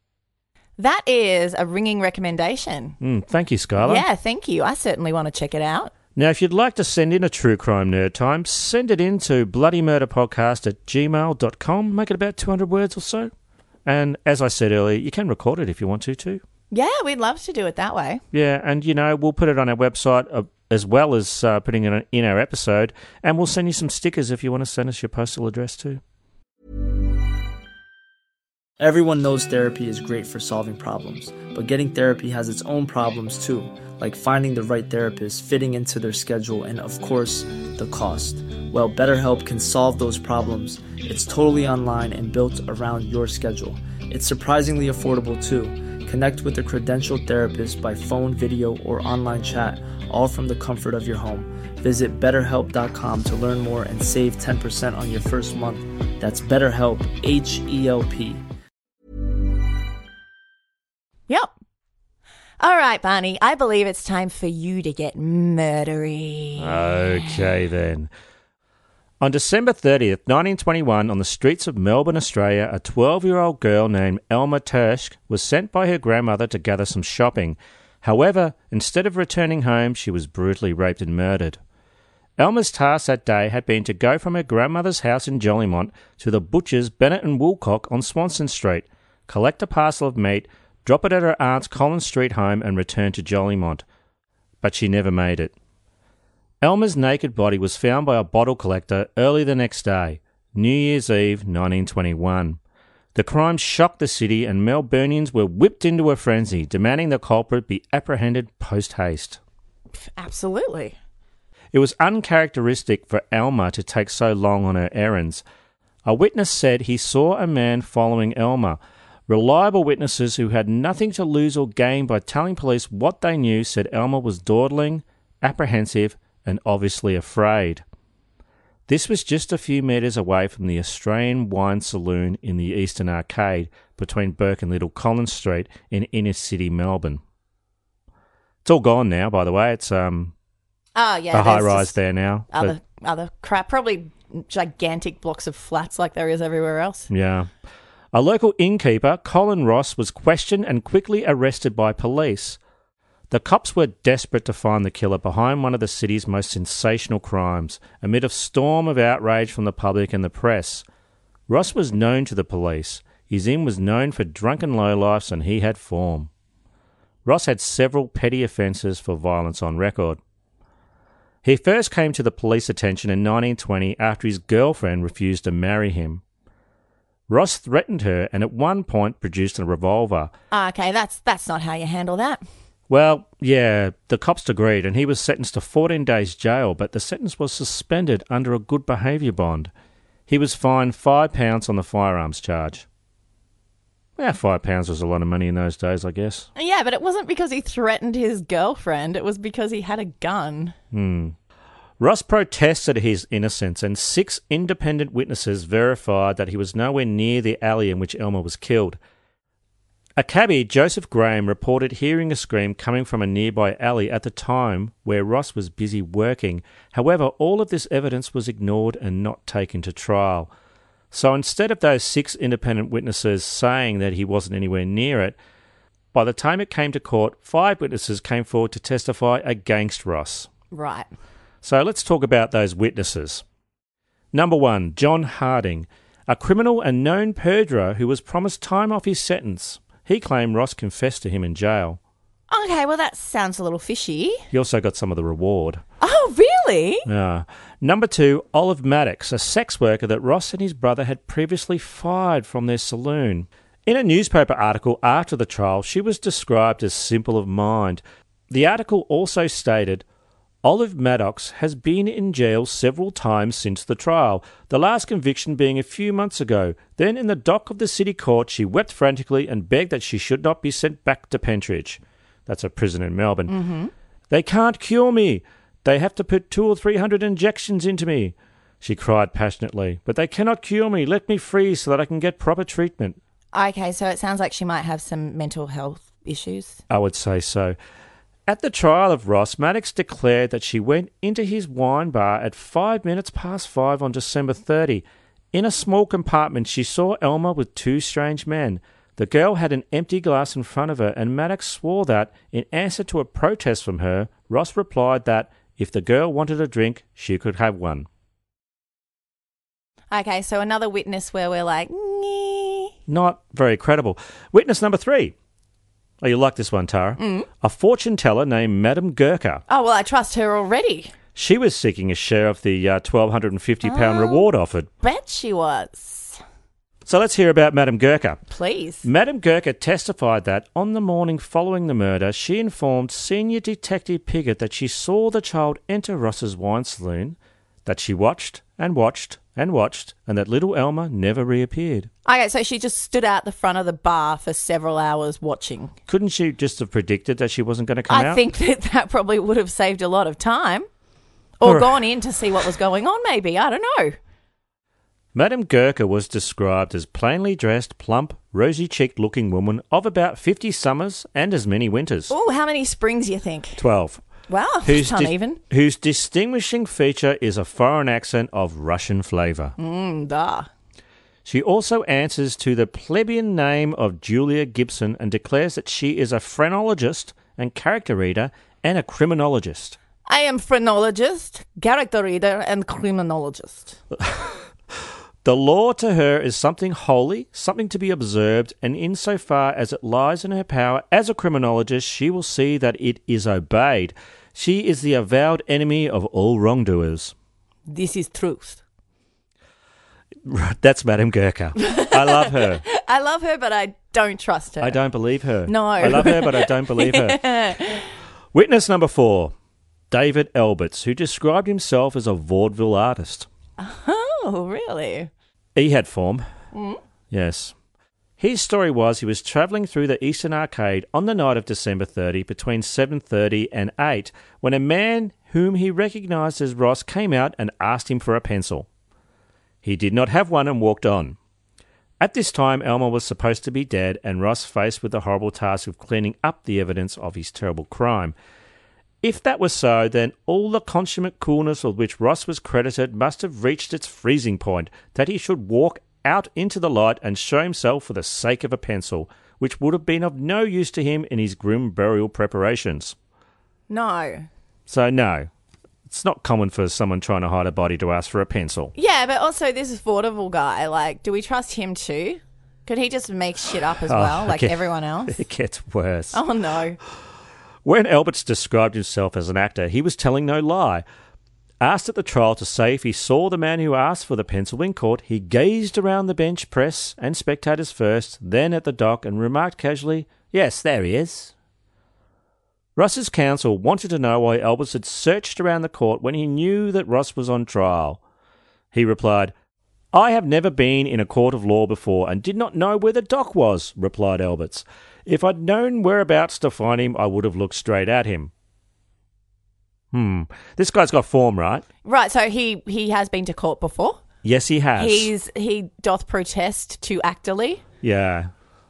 [SPEAKER 13] That is a ringing recommendation.
[SPEAKER 12] Mm, thank you, Skylar.
[SPEAKER 13] Yeah, thank you. I certainly want to check it out.
[SPEAKER 12] Now, if you'd like to send in a True Crime Nerd Time, send it in to bloodymurderpodcast at gmail dot com. Make it about two hundred words or so. And as I said earlier, you can record it if you want to, too.
[SPEAKER 13] Yeah, we'd love to do it that way.
[SPEAKER 12] Yeah, and, you know, we'll put it on our website uh, as well as uh, putting it in our episode. And we'll send you some stickers if you want to send us your postal address, too.
[SPEAKER 14] Everyone knows therapy is great for solving problems, but getting therapy has its own problems too, like finding the right therapist, fitting into their schedule, and of course, the cost. Well, BetterHelp can solve those problems. It's totally online and built around your schedule. It's surprisingly affordable too. Connect with a credentialed therapist by phone, video, or online chat, all from the comfort of your home. Visit better help dot com to learn more and save ten percent on your first month. That's BetterHelp, H E L P.
[SPEAKER 13] Yep. All right, Barney, I believe it's time for you to get murdery.
[SPEAKER 12] Okay, then. On December thirtieth, nineteen twenty-one, on the streets of Melbourne, Australia, a twelve-year-old girl named Elma Tersch was sent by her grandmother to gather some shopping. However, instead of returning home, she was brutally raped and murdered. Elma's task that day had been to go from her grandmother's house in Jolimont to the butchers Bennett and Woolcock on Swanston Street, collect a parcel of meat, drop it at her aunt's Collins Street home and return to Jolimont. But she never made it. Elma's naked body was found by a bottle collector early the next day, New Year's Eve, nineteen twenty-one. The crime shocked the city and Melburnians were whipped into a frenzy, demanding the culprit be apprehended post-haste.
[SPEAKER 13] Absolutely.
[SPEAKER 12] It was uncharacteristic for Elma to take so long on her errands. A witness said he saw a man following Elma. Reliable witnesses who had nothing to lose or gain by telling police what they knew said Elma was dawdling, apprehensive, and obviously afraid. This was just a few metres away from the Australian Wine Saloon in the Eastern Arcade between Burke and Little Collins Street in inner-city Melbourne. It's all gone now, by the way. It's um
[SPEAKER 13] oh, yeah,
[SPEAKER 12] a high-rise there now.
[SPEAKER 13] Other, other crap, probably gigantic blocks of flats like there is everywhere else.
[SPEAKER 12] Yeah. A local innkeeper, Colin Ross, was questioned and quickly arrested by police. The cops were desperate to find the killer behind one of the city's most sensational crimes, amid a storm of outrage from the public and the press. Ross was known to the police. His inn was known for drunken lowlifes and he had form. Ross had several petty offences for violence on record. He first came to the police attention in nineteen twenty after his girlfriend refused to marry him. Ross threatened her and at one point produced a revolver.
[SPEAKER 13] Okay, that's that's not how you handle that.
[SPEAKER 12] Well, yeah, the cops agreed and he was sentenced to fourteen days jail, but the sentence was suspended under a good behaviour bond. He was fined five pounds on the firearms charge. Yeah, five pounds was a lot of money in those days, I guess.
[SPEAKER 13] Yeah, but it wasn't because he threatened his girlfriend. It was because he had a gun.
[SPEAKER 12] Hmm. Ross protested his innocence and six independent witnesses verified that he was nowhere near the alley in which Elma was killed. A cabbie, Joseph Graham, reported hearing a scream coming from a nearby alley at the time where Ross was busy working. However, all of this evidence was ignored and not taken to trial. So instead of those six independent witnesses saying that he wasn't anywhere near it, by the time it came to court, five witnesses came forward to testify against Ross.
[SPEAKER 13] Right.
[SPEAKER 12] So let's talk about those witnesses. Number one, John Harding, a criminal and known perjurer who was promised time off his sentence. He claimed Ross confessed to him in jail.
[SPEAKER 13] Okay, well, that sounds a little fishy.
[SPEAKER 12] He also got some of the reward.
[SPEAKER 13] Oh, really?
[SPEAKER 12] Yeah. Number two, Olive Maddox, a sex worker that Ross and his brother had previously fired from their saloon. In a newspaper article after the trial, she was described as simple of mind. The article also stated, Olive Maddox has been in jail several times since the trial, the last conviction being a few months ago. Then in the dock of the city court, she wept frantically and begged that she should not be sent back to Pentridge. That's a prison in Melbourne.
[SPEAKER 13] Mm-hmm.
[SPEAKER 12] They can't cure me. They have to put two or three hundred injections into me, she cried passionately. But they cannot cure me. Let me free so that I can get proper treatment.
[SPEAKER 13] Okay, so it sounds like she might have some mental health issues.
[SPEAKER 12] I would say so. At the trial of Ross, Maddox declared that she went into his wine bar at five minutes past five on December thirtieth. In a small compartment, she saw Elma with two strange men. The girl had an empty glass in front of her, and Maddox swore that, in answer to a protest from her, Ross replied that if the girl wanted a drink, she could have one.
[SPEAKER 13] Okay, so another witness where we're like, nee.
[SPEAKER 12] Not very credible. Witness number three. Oh, you like this one, Tara?
[SPEAKER 13] Mm.
[SPEAKER 12] A fortune teller named Madame Gurkha.
[SPEAKER 13] Oh, well, I trust her already.
[SPEAKER 12] She was seeking a share of the uh, one thousand two hundred fifty pounds
[SPEAKER 13] oh,
[SPEAKER 12] reward offered.
[SPEAKER 13] Bet she was.
[SPEAKER 12] So let's hear about Madame Gurkha.
[SPEAKER 13] Please.
[SPEAKER 12] Madame Gurkha testified that on the morning following the murder, she informed Senior Detective Piggott that she saw the child enter Ross's wine saloon, that she watched and watched and watched, and that little Elmer never reappeared.
[SPEAKER 13] Okay, so she just stood out the front of the bar for several hours watching.
[SPEAKER 12] Couldn't she just have predicted that she wasn't going to come
[SPEAKER 13] I
[SPEAKER 12] out?
[SPEAKER 13] I think that that probably would have saved a lot of time. Or
[SPEAKER 12] Or-
[SPEAKER 13] gone in to see what was going on, maybe. I don't know.
[SPEAKER 12] Madame Gurkha was described as plainly dressed, plump, rosy-cheeked looking woman of about fifty summers and as many winters.
[SPEAKER 13] Oh, how many springs you think?
[SPEAKER 12] Twelve.
[SPEAKER 13] Wow,
[SPEAKER 12] Whose
[SPEAKER 13] that's
[SPEAKER 12] dis-
[SPEAKER 13] uneven.
[SPEAKER 12] whose distinguishing feature is a foreign accent of Russian flavour.
[SPEAKER 13] Mmm, da.
[SPEAKER 12] She also answers to the plebeian name of Julia Gibson and declares that she is a phrenologist and character reader and a criminologist.
[SPEAKER 13] I am phrenologist, character reader, and criminologist.
[SPEAKER 12] The law to her is something holy, something to be observed, and insofar as it lies in her power as a criminologist, she will see that it is obeyed. She is the avowed enemy of all wrongdoers.
[SPEAKER 13] This is truth.
[SPEAKER 12] That's Madame Gurkha. I love her.
[SPEAKER 13] I love her, but I don't trust her.
[SPEAKER 12] I don't believe her.
[SPEAKER 13] No.
[SPEAKER 12] I love her, but I don't believe her.
[SPEAKER 13] Yeah.
[SPEAKER 12] Witness number four, David Alberts, who described himself as a vaudeville artist.
[SPEAKER 13] Oh, really?
[SPEAKER 12] He had form.
[SPEAKER 13] Mm.
[SPEAKER 12] Yes. His story was he was travelling through the Eastern Arcade on the night of December thirtieth between seven thirty and eight when a man whom he recognised as Ross came out and asked him for a pencil. He did not have one and walked on. At this time, Elmer was supposed to be dead and Ross faced with the horrible task of cleaning up the evidence of his terrible crime. If that was so, then all the consummate coolness with which Ross was credited must have reached its freezing point, that he should walk out into the light and show himself for the sake of a pencil, which would have been of no use to him in his grim burial preparations.
[SPEAKER 13] No.
[SPEAKER 12] So no, it's not common for someone trying to hide a body to ask for a pencil.
[SPEAKER 13] Yeah, but also this vaudeville guy, like, do we trust him too? Could he just make shit up as
[SPEAKER 12] Oh,
[SPEAKER 13] well, like
[SPEAKER 12] okay.
[SPEAKER 13] everyone else?
[SPEAKER 12] It gets worse.
[SPEAKER 13] Oh, no.
[SPEAKER 12] When Alberts described himself as an actor, he was telling no lie. Asked at the trial to say if he saw the man who asked for the pencil in court, he gazed around the bench press and spectators first, then at the dock, and remarked casually, "Yes, there he is." Ross's counsel wanted to know why Alberts had searched around the court when he knew that Ross was on trial. He replied, "I have never been in a court of law before and did not know where the dock was," replied Alberts. "If I'd known whereabouts to find him, I would have looked straight at him." Hmm. This guy's got form, right?
[SPEAKER 13] Right, so he, he has been to court before.
[SPEAKER 12] Yes, he has.
[SPEAKER 13] He's He doth protest to actorly.
[SPEAKER 12] Yeah.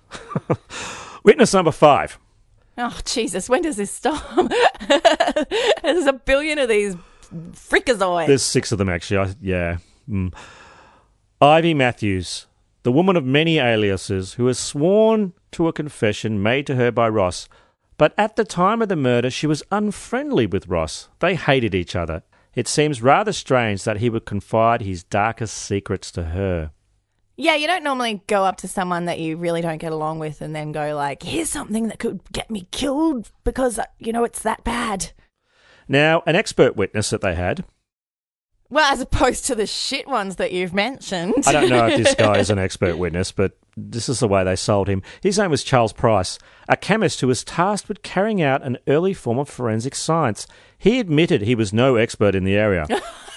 [SPEAKER 12] Witness number five.
[SPEAKER 13] Oh, Jesus, when does this stop? There's a billion of these frickazoids.
[SPEAKER 12] There's six of them, actually. I, yeah. Mm. Ivy Matthews, the woman of many aliases, who has sworn to a confession made to her by Ross. But at the time of the murder, she was unfriendly with Ross. They hated each other. It seems rather strange that he would confide his darkest secrets to her.
[SPEAKER 13] Yeah, you don't normally go up to someone that you really don't get along with and then go like, here's something that could get me killed because, you know, it's that bad.
[SPEAKER 12] Now, an expert witness that they had.
[SPEAKER 13] Well, as opposed to the shit ones that you've mentioned.
[SPEAKER 12] I don't know if this guy is an expert witness, but this is the way they sold him. His name was Charles Price, a chemist who was tasked with carrying out an early form of forensic science. He admitted he was no expert in the area.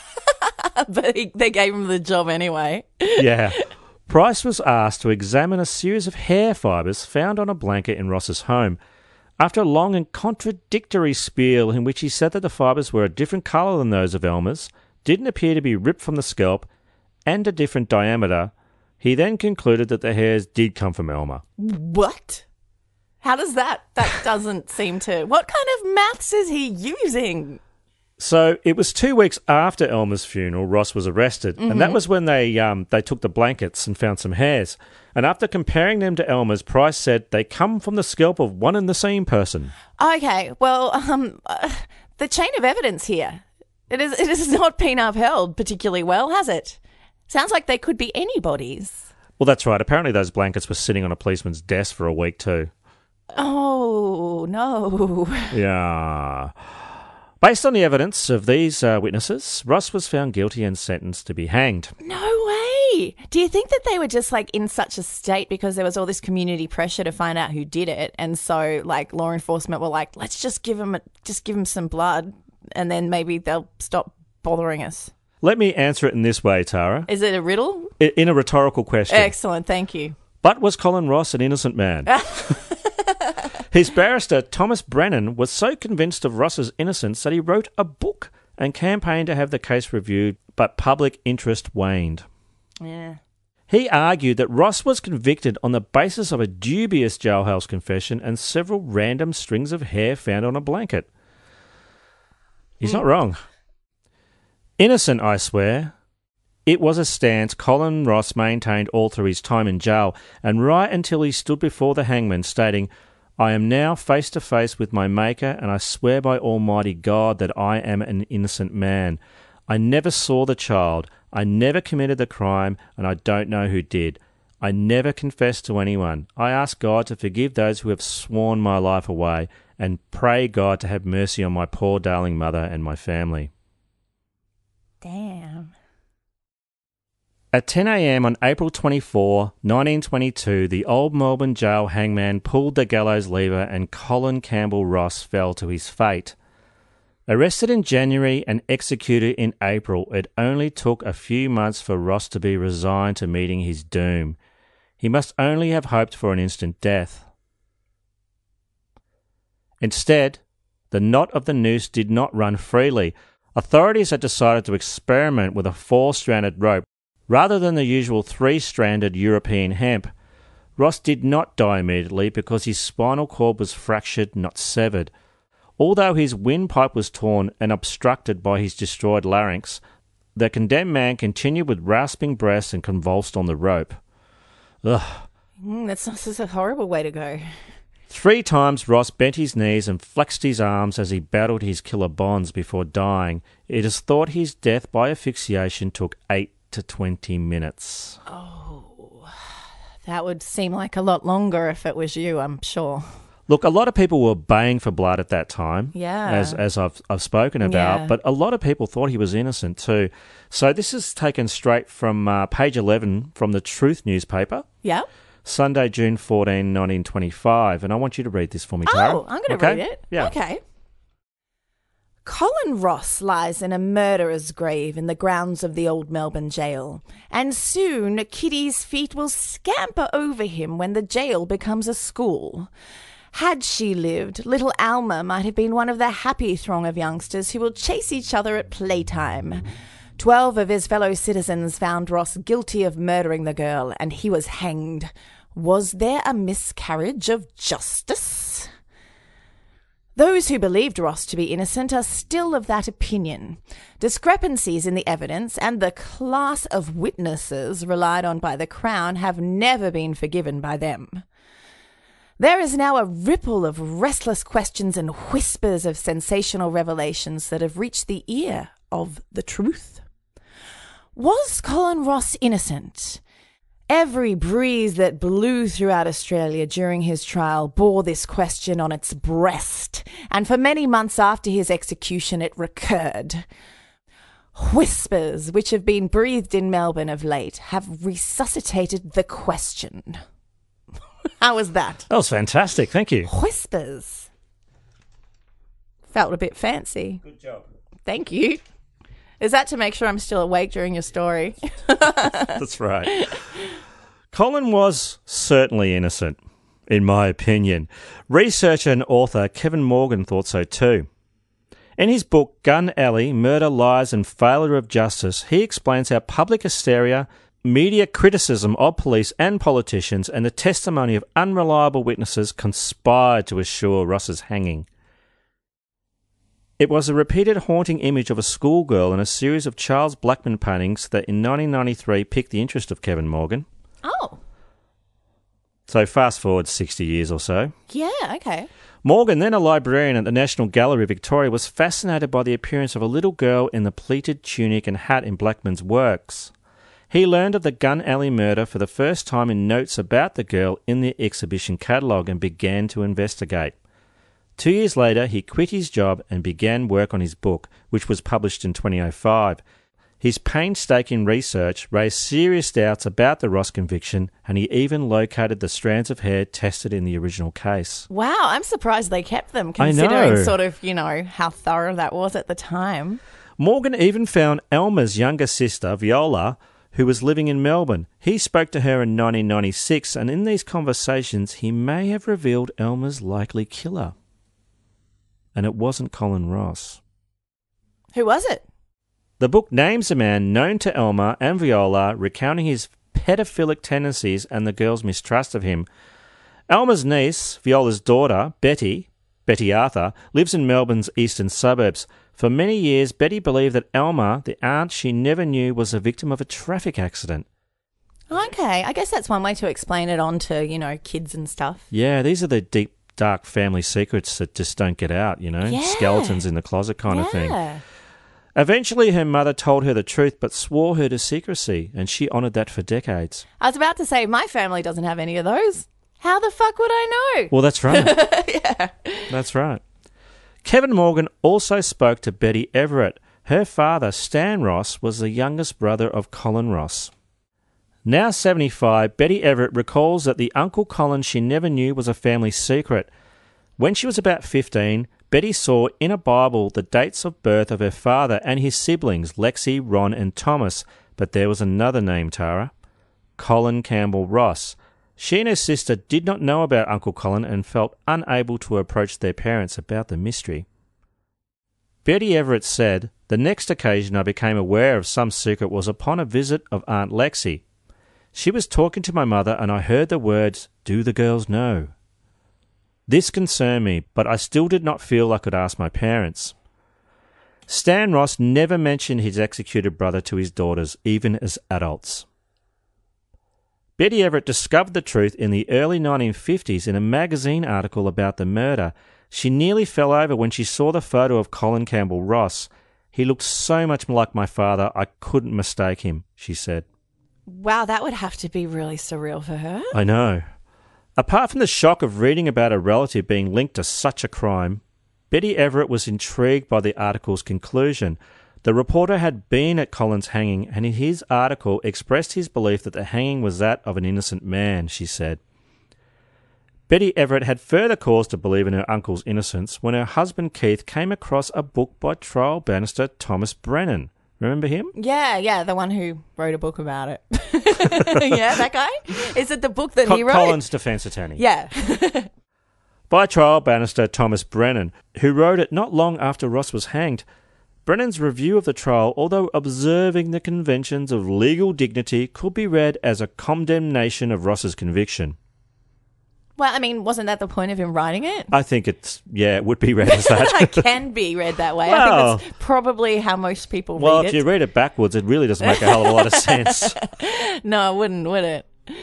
[SPEAKER 13] But he, they gave him the job anyway.
[SPEAKER 12] Yeah. Price was asked to examine a series of hair fibres found on a blanket in Ross's home. After a long and contradictory spiel in which he said that the fibres were a different colour than those of Elmer's, didn't appear to be ripped from the scalp, and a different diameter, he then concluded that the hairs did come from Elmer.
[SPEAKER 13] What? How does that... That doesn't seem to... What kind of maths is he using?
[SPEAKER 12] So it was two weeks after Elmer's funeral, Ross was arrested,
[SPEAKER 13] Mm-hmm.
[SPEAKER 12] and that was when they um, they took the blankets and found some hairs. And after comparing them to Elmer's, Price said they come from the scalp of one and the same person.
[SPEAKER 13] Okay, well, um, uh, the chain of evidence here, it is it has not been upheld particularly well, has it? Sounds like they could be anybody's.
[SPEAKER 12] Well, that's right. Apparently those blankets were sitting on a policeman's desk for a week too.
[SPEAKER 13] Oh, no.
[SPEAKER 12] Yeah. Based on the evidence of these uh, witnesses, Ross was found guilty and sentenced to be hanged.
[SPEAKER 13] No way. Do you think that they were just like in such a state because there was all this community pressure to find out who did it, and so like law enforcement were like, let's just give them a, just give them some blood, and then maybe they'll stop bothering us?
[SPEAKER 12] Let me answer it in this way, Tara.
[SPEAKER 13] Is it a riddle?
[SPEAKER 12] I- In a rhetorical question.
[SPEAKER 13] Excellent, thank you.
[SPEAKER 12] But was Colin Ross an innocent man? His barrister, Thomas Brennan, was so convinced of Ross's innocence that he wrote a book and campaigned to have the case reviewed, but public interest waned.
[SPEAKER 13] Yeah.
[SPEAKER 12] He argued that Ross was convicted on the basis of a dubious jailhouse confession and several random strings of hair found on a blanket. He's mm. not wrong. Innocent, I swear. It was a stance Colin Ross maintained all through his time in jail, and right until he stood before the hangman stating, "I am now face to face with my Maker, and I swear by Almighty God that I am an innocent man. I never saw the child, I never committed the crime, and I don't know who did. I never confessed to anyone. I ask God to forgive those who have sworn my life away, and pray God to have mercy on my poor darling mother and my family."
[SPEAKER 13] Damn.
[SPEAKER 12] At ten a.m. on April twenty-fourth, nineteen twenty-two, the old Melbourne jail hangman pulled the gallows lever and Colin Campbell Ross fell to his fate. Arrested in January and executed in April, it only took a few months for Ross to be resigned to meeting his doom. He must only have hoped for an instant death. Instead, the knot of the noose did not run freely. Authorities had decided to experiment with a four-stranded rope rather than the usual three-stranded European hemp. Ross did not die immediately because his spinal cord was fractured, not severed. Although his windpipe was torn and obstructed by his destroyed larynx, the condemned man continued with rasping breaths and convulsed on the rope. Ugh.
[SPEAKER 13] Mm, that's, that's a horrible way to go.
[SPEAKER 12] Three times Ross bent his knees and flexed his arms as he battled his killer bonds before dying. It is thought his death by asphyxiation took eight to twenty minutes.
[SPEAKER 13] Oh, that would seem like a lot longer if it was you, I'm sure.
[SPEAKER 12] Look, a lot of people were baying for blood at that time,
[SPEAKER 13] yeah.
[SPEAKER 12] as as I've I've spoken about,
[SPEAKER 13] yeah.
[SPEAKER 12] but a lot of people thought he was innocent too. So this is taken straight from uh, page eleven from the Truth newspaper.
[SPEAKER 13] Yeah.
[SPEAKER 12] Sunday, June fourteenth, nineteen twenty-five, and I want you to read this for me, Tara.
[SPEAKER 13] Oh, I'm going to
[SPEAKER 12] okay?
[SPEAKER 13] read it.
[SPEAKER 12] Yeah.
[SPEAKER 13] Okay. Colin Ross lies in a murderer's grave in the grounds of the old Melbourne jail, and soon Kitty's feet will scamper over him when the jail becomes a school. Had she lived, little Alma might have been one of the happy throng of youngsters who will chase each other at playtime. Twelve of his fellow citizens found Ross guilty of murdering the girl, and he was hanged. Was there a miscarriage of justice? Those who believed Ross to be innocent are still of that opinion. Discrepancies in the evidence and the class of witnesses relied on by the Crown have never been forgiven by them. There is now a ripple of restless questions and whispers of sensational revelations that have reached the ear of the truth. Was Colin Ross innocent? Every breeze that blew throughout Australia during his trial bore this question on its breast, and for many months after his execution it recurred. Whispers, which have been breathed in Melbourne of late, have resuscitated the question. How was that?
[SPEAKER 12] That was fantastic, thank you.
[SPEAKER 13] Whispers. Felt a bit fancy.
[SPEAKER 12] Good job.
[SPEAKER 13] Thank you. Is that to make sure I'm still awake during your story?
[SPEAKER 12] That's right. Colin was certainly innocent, in my opinion. Researcher and author Kevin Morgan thought so too. In his book Gun Alley, Murder, Lies and Failure of Justice, he explains how public hysteria, media criticism of police and politicians, and the testimony of unreliable witnesses conspired to assure Ross's hanging. It was a repeated haunting image of a schoolgirl in a series of Charles Blackman paintings that in nineteen ninety-three piqued the interest of Kevin Morgan.
[SPEAKER 13] Oh.
[SPEAKER 12] So fast forward sixty years or so.
[SPEAKER 13] Yeah, okay.
[SPEAKER 12] Morgan, then a librarian at the National Gallery of Victoria, was fascinated by the appearance of a little girl in the pleated tunic and hat in Blackman's works. He learned of the Gun Alley murder for the first time in notes about the girl in the exhibition catalogue and began to investigate. Two years later, he quit his job and began work on his book, which was published in twenty oh five. His painstaking research raised serious doubts about the Ross conviction, and he even located the strands of hair tested in the original case.
[SPEAKER 13] Wow, I'm surprised they kept them,
[SPEAKER 12] I
[SPEAKER 13] considering
[SPEAKER 12] know.
[SPEAKER 13] sort of, you know, how thorough that was at the time.
[SPEAKER 12] Morgan even found Elmer's younger sister, Viola, who was living in Melbourne. He spoke to her in nineteen ninety-six, and in these conversations he may have revealed Elmer's likely killer. And it wasn't Colin Ross.
[SPEAKER 13] Who was it?
[SPEAKER 12] The book names a man known to Elmer and Viola, recounting his pedophilic tendencies and the girl's mistrust of him. Elmer's niece, Viola's daughter, Betty, Betty Arthur, lives in Melbourne's eastern suburbs. For many years, Betty believed that Elmer, the aunt she never knew, was a victim of a traffic accident.
[SPEAKER 13] Okay, I guess that's one way to explain it on to, you know, kids and stuff.
[SPEAKER 12] Yeah, these are the deep, dark family secrets that just don't get out, you know,
[SPEAKER 13] Yeah.
[SPEAKER 12] skeletons in the closet kind of thing.
[SPEAKER 13] Yeah.
[SPEAKER 12] Eventually, her mother told her the truth but swore her to secrecy, and she honoured that for decades.
[SPEAKER 13] I was about to say, my family doesn't have any of those. How the fuck would I know?
[SPEAKER 12] Well, that's right.
[SPEAKER 13] Yeah.
[SPEAKER 12] That's right. Kevin Morgan also spoke to Betty Everett. Her father, Stan Ross, was the youngest brother of Colin Ross. Now seventy-five, Betty Everett recalls that the Uncle Colin she never knew was a family secret. When she was about fifteen, Betty saw in a Bible the dates of birth of her father and his siblings, Lexi, Ron and Thomas, but there was another name, Tara. Colin Campbell Ross. She and her sister did not know about Uncle Colin and felt unable to approach their parents about the mystery. Betty Everett said, "The next occasion I became aware of some secret was upon a visit of Aunt Lexi. She was talking to my mother and I heard the words, 'Do the girls know?' This concerned me, but I still did not feel I could ask my parents." Stan Ross never mentioned his executed brother to his daughters, even as adults. Betty Everett discovered the truth in the early nineteen fifties in a magazine article about the murder. She nearly fell over when she saw the photo of Colin Campbell Ross. "He looked so much like my father, I couldn't mistake him," she said.
[SPEAKER 13] Wow, that would have to be really surreal for her.
[SPEAKER 12] I know. Apart from the shock of reading about a relative being linked to such a crime, Betty Everett was intrigued by the article's conclusion. The reporter had been at Colin's hanging and in his article expressed his belief that the hanging was that of an innocent man, she said. Betty Everett had further cause to believe in her uncle's innocence when her husband Keith came across a book by trial barrister Thomas Brennan. Remember him?
[SPEAKER 13] Yeah, yeah, the one who wrote a book about it. Yeah, that guy? Is it the book that
[SPEAKER 12] Co-
[SPEAKER 13] he wrote?
[SPEAKER 12] Colin's defence attorney.
[SPEAKER 13] Yeah.
[SPEAKER 12] By trial barrister Thomas Brennan, who wrote it not long after Ross was hanged. Brennan's review of the trial, although observing the conventions of legal dignity, could be read as a condemnation of Ross's conviction.
[SPEAKER 13] Well, I mean, wasn't that the point of him writing it?
[SPEAKER 12] I think it's, yeah, it would be read as that.
[SPEAKER 13] It can be read that way.
[SPEAKER 12] Well,
[SPEAKER 13] I think that's probably how most people
[SPEAKER 12] well,
[SPEAKER 13] read it.
[SPEAKER 12] if you read it backwards, it really doesn't make a hell of a lot of sense.
[SPEAKER 13] No, it wouldn't, would it?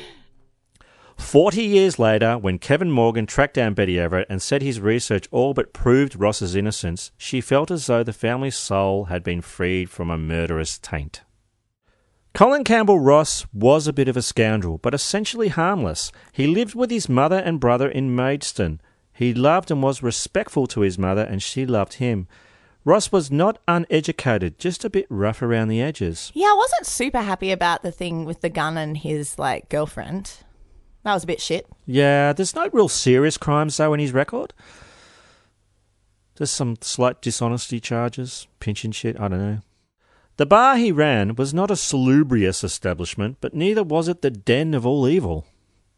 [SPEAKER 12] Forty years later, when Kevin Morgan tracked down Betty Everett and said his research all but proved Ross's innocence, she felt as though the family's soul had been freed from a murderous taint. Colin Campbell Ross was a bit of a scoundrel, but essentially harmless. He lived with his mother and brother in Maidstone. He loved and was respectful to his mother, and she loved him. Ross was not uneducated, just a bit rough around the edges.
[SPEAKER 13] Yeah, I wasn't super happy about the thing with the gun and his, like, girlfriend. That was a bit shit.
[SPEAKER 12] Yeah, there's no real serious crimes, though, in his record. There's some slight dishonesty charges, pinching shit, I don't know. The bar he ran was not a salubrious establishment, but neither was it the den of all evil.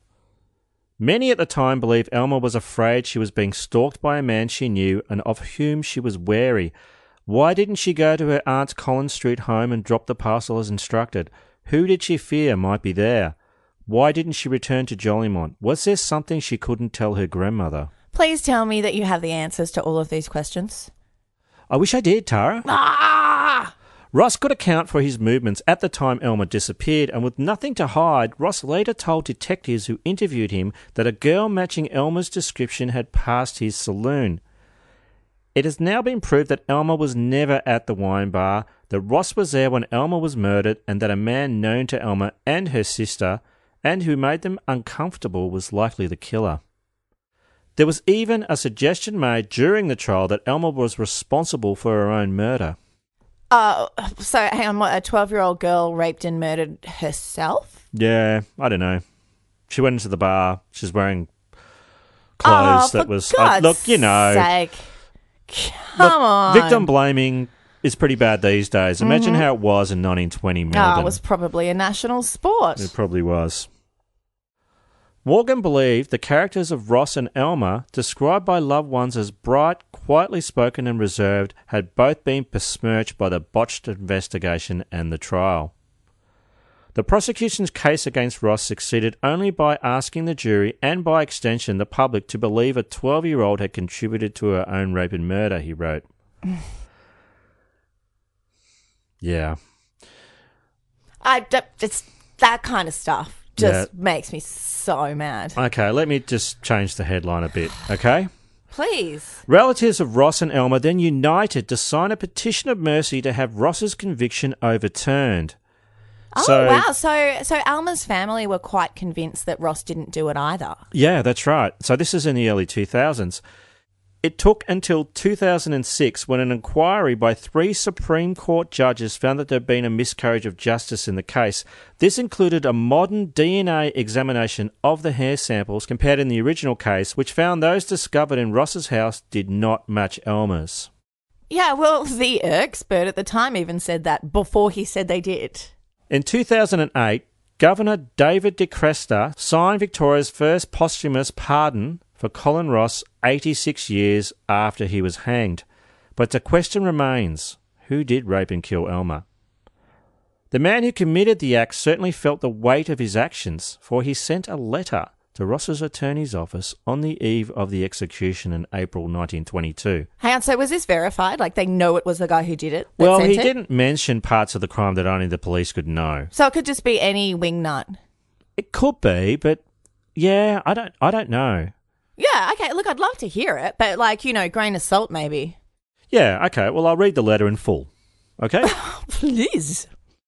[SPEAKER 12] Many at the time believed Elmer was afraid she was being stalked by a man she knew and of whom she was wary. Why didn't she go to her aunt's Collins Street home and drop the parcel as instructed? Who did she fear might be there? Why didn't she return to Jolimont? Was there something she couldn't tell her grandmother?
[SPEAKER 13] Please tell me that you have the answers to all of these questions.
[SPEAKER 12] I wish I did, Tara.
[SPEAKER 13] Ah!
[SPEAKER 12] Ross could account for his movements at the time Elmer disappeared, and with nothing to hide, Ross later told detectives who interviewed him that a girl matching Elmer's description had passed his saloon. It has now been proved that Elmer was never at the wine bar, that Ross was there when Elmer was murdered, and that a man known to Elmer and her sister, and who made them uncomfortable, was likely the killer. There was even a suggestion made during the trial that Elmer was responsible for her own murder.
[SPEAKER 13] Uh, so, hang on, what, a twelve-year-old girl raped and murdered herself?
[SPEAKER 12] Yeah, I don't know. She went into the bar. She was wearing clothes
[SPEAKER 13] oh,
[SPEAKER 12] that
[SPEAKER 13] for
[SPEAKER 12] was...
[SPEAKER 13] God's
[SPEAKER 12] uh, look, you know...
[SPEAKER 13] sake. Come
[SPEAKER 12] look,
[SPEAKER 13] on.
[SPEAKER 12] Victim blaming, is pretty bad these days. Imagine
[SPEAKER 13] Mhm.
[SPEAKER 12] how it was in nineteen twenty Melbourne.
[SPEAKER 13] Oh, it was probably a national sport.
[SPEAKER 12] It probably was. Morgan believed the characters of Ross and Elmer, described by loved ones as bright, quietly spoken and reserved, had both been besmirched by the botched investigation and the trial. The prosecution's case against Ross succeeded only by asking the jury, and by extension the public, to believe a twelve-year-old had contributed to her own rape and murder, he wrote. Yeah.
[SPEAKER 13] I, it's that kind of stuff just
[SPEAKER 12] Yeah.
[SPEAKER 13] makes me so mad.
[SPEAKER 12] Okay, let me just change the headline a bit, okay?
[SPEAKER 13] Please.
[SPEAKER 12] Relatives of Ross and Elmer then united to sign a petition of mercy to have Ross's conviction overturned.
[SPEAKER 13] Oh,
[SPEAKER 12] So-
[SPEAKER 13] wow. So so Alma's family were quite convinced that Ross didn't do it either.
[SPEAKER 12] Yeah, that's right. So this is in the early two thousands. It took until two thousand six when an inquiry by three Supreme Court judges found that there had been a miscarriage of justice in the case. This included a modern D N A examination of the hair samples compared in the original case, which found those discovered in Ross's house did not match Elmer's.
[SPEAKER 13] Yeah, well, the expert at the time even said that before he said they did.
[SPEAKER 12] In two thousand eight, Governor David de Cresta signed Victoria's first posthumous pardon for Colin Ross eighty-six years after he was hanged. But the question remains, who did rape and kill Elmer? The man who committed the act certainly felt the weight of his actions, for he sent a letter to Ross's attorney's office on the eve of the execution in April nineteen twenty-two.
[SPEAKER 13] Hang on, so was this verified? Like they know it was the guy who did it? that
[SPEAKER 12] Well,
[SPEAKER 13] sent
[SPEAKER 12] he
[SPEAKER 13] it?
[SPEAKER 12] didn't mention parts of the crime that only the police could know.
[SPEAKER 13] So it could just be any wingnut.
[SPEAKER 12] It could be, but yeah, I don't I don't know.
[SPEAKER 13] Yeah, okay, look, I'd love to hear it, but like, you know, grain of salt maybe.
[SPEAKER 12] Yeah, okay, well, I'll read the letter in full. Okay?
[SPEAKER 13] Please.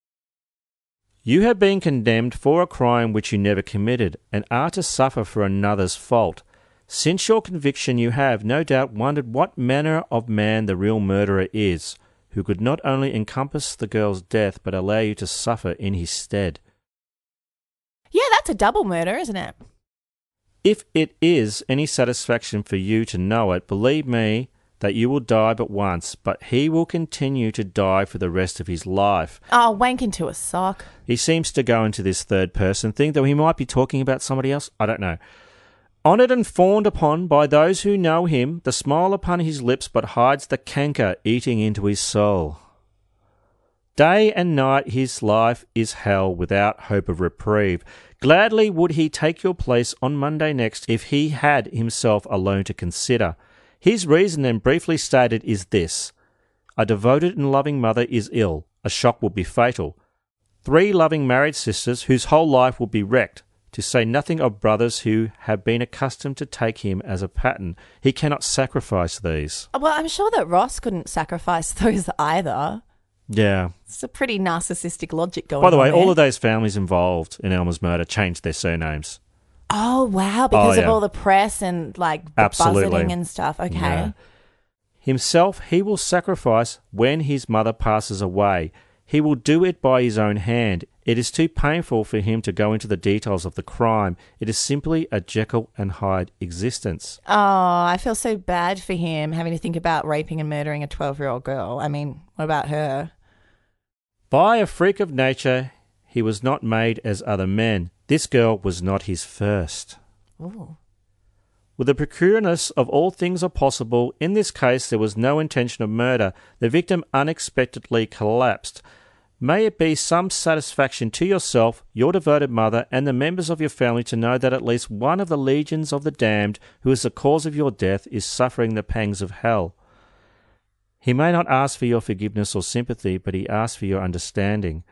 [SPEAKER 12] You have been condemned for a crime which you never committed, and are to suffer for another's fault. Since your conviction you have, no doubt, wondered what manner of man the real murderer is, who could not only encompass the girl's death, but allow you to suffer in his stead.
[SPEAKER 13] Yeah, that's a double murder, isn't it?
[SPEAKER 12] If it is any satisfaction for you to know it, believe me that you will die but once, but he will continue to die for the rest of his life.
[SPEAKER 13] Oh, wank into a sock.
[SPEAKER 12] He seems to go into this third person thing, though he might be talking about somebody else. I don't know. Honoured and fawned upon by those who know him, the smile upon his lips but hides the canker eating into his soul. Day and night his life is hell without hope of reprieve. Gladly would he take your place on Monday next if he had himself alone to consider. His reason, then briefly stated, is this. A devoted and loving mother is ill. A shock will be fatal. Three loving married sisters whose whole life will be wrecked, to say nothing of brothers who have been accustomed to take him as a pattern. He cannot sacrifice these.
[SPEAKER 13] Well, I'm sure that Ross couldn't sacrifice those either.
[SPEAKER 12] Yeah.
[SPEAKER 13] It's a pretty narcissistic logic going on.
[SPEAKER 12] By the way,
[SPEAKER 13] there.
[SPEAKER 12] all of those families involved in Elmer's murder changed their surnames.
[SPEAKER 13] Oh, wow, because
[SPEAKER 12] Oh,
[SPEAKER 13] of
[SPEAKER 12] yeah.
[SPEAKER 13] all the press and like the
[SPEAKER 12] Absolutely.
[SPEAKER 13] buzzing and stuff. Okay.
[SPEAKER 12] Yeah. Himself he will sacrifice when his mother passes away. He will do it by his own hand. It is too painful for him to go into the details of the crime. It is simply a Jekyll and Hyde existence.
[SPEAKER 13] Oh, I feel so bad for him having to think about raping and murdering a twelve-year-old girl. I mean, what about her?
[SPEAKER 12] By a freak of nature, he was not made as other men. This girl was not his first.
[SPEAKER 13] Ooh.
[SPEAKER 12] With the precariousness of all things are possible, in this case there was no intention of murder. The victim unexpectedly collapsed. May it be some satisfaction to yourself, your devoted mother, and the members of your family to know that at least one of the legions of the damned, who is the cause of your death, is suffering the pangs of hell. He may not ask for your forgiveness or sympathy, but he asks for your understanding.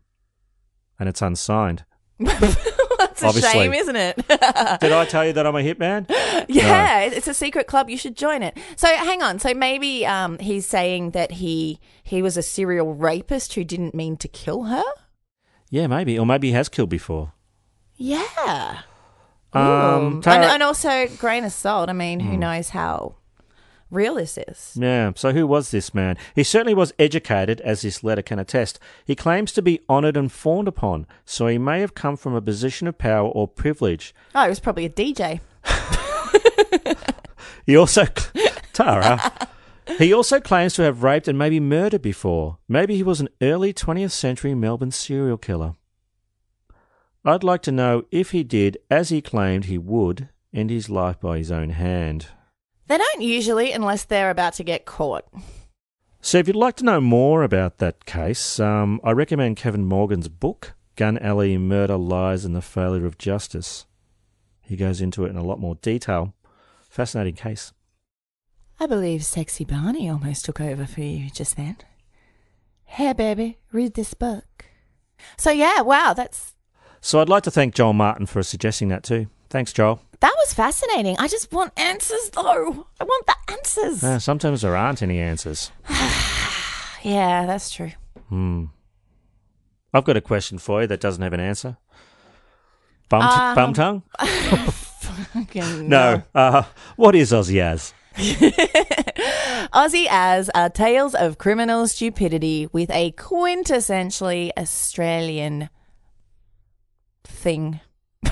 [SPEAKER 12] And it's unsigned.
[SPEAKER 13] That's a
[SPEAKER 12] Obviously.
[SPEAKER 13] shame, isn't it?
[SPEAKER 12] Did I tell you that I'm a hitman?
[SPEAKER 13] Yeah, it's a secret club. You should join it. So hang on. So maybe um, he's saying that he he was a serial rapist who didn't mean to kill her?
[SPEAKER 12] Yeah, maybe. Or maybe he has killed before.
[SPEAKER 13] Yeah.
[SPEAKER 12] Um,
[SPEAKER 13] Ooh. and,
[SPEAKER 12] Tara-
[SPEAKER 13] and also, grain of salt. I mean, who
[SPEAKER 12] Hmm.
[SPEAKER 13] knows how real this is?
[SPEAKER 12] Yeah, so who was this man? He certainly was educated, as this letter can attest. He claims to be honoured and fawned upon, so he may have come from a position of power or privilege.
[SPEAKER 13] Oh, he was probably a D J.
[SPEAKER 12] He also, Tara, He also claims to have raped and maybe murdered before. Maybe he was an early twentieth century Melbourne serial killer. I'd like to know if he did, as he claimed he would, end his life by his own hand.
[SPEAKER 13] They don't usually unless they're about to get caught.
[SPEAKER 12] So if you'd like to know more about that case, um, I recommend Kevin Morgan's book, Gun Alley, Murder, Lies and the Failure of Justice. He goes into it in a lot more detail. Fascinating case.
[SPEAKER 13] I believe Sexy Barney almost took over for you just then. Hey, baby, read this book. So, yeah, wow, that's...
[SPEAKER 12] So I'd like to thank Joel Martin for suggesting that too. Thanks, Joel.
[SPEAKER 13] That was fascinating. I just want answers, though. I want the answers.
[SPEAKER 12] Uh, sometimes there aren't any answers.
[SPEAKER 13] Yeah, that's true.
[SPEAKER 12] Hmm. I've got a question for you that doesn't have an answer. Bum, t-
[SPEAKER 13] Um,
[SPEAKER 12] bum tongue?
[SPEAKER 13] Fucking
[SPEAKER 12] No. Uh, what is Aussie as?
[SPEAKER 13] Aussie as are tales of criminal stupidity with a quintessentially Australian thing.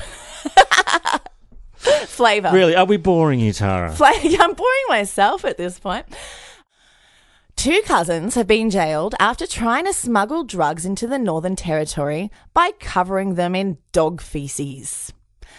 [SPEAKER 13] Flavour.
[SPEAKER 12] Really? Are we boring you, Tara?
[SPEAKER 13] Fla- I'm boring myself at this point. Two cousins have been jailed after trying to smuggle drugs into the Northern Territory by covering them in dog feces.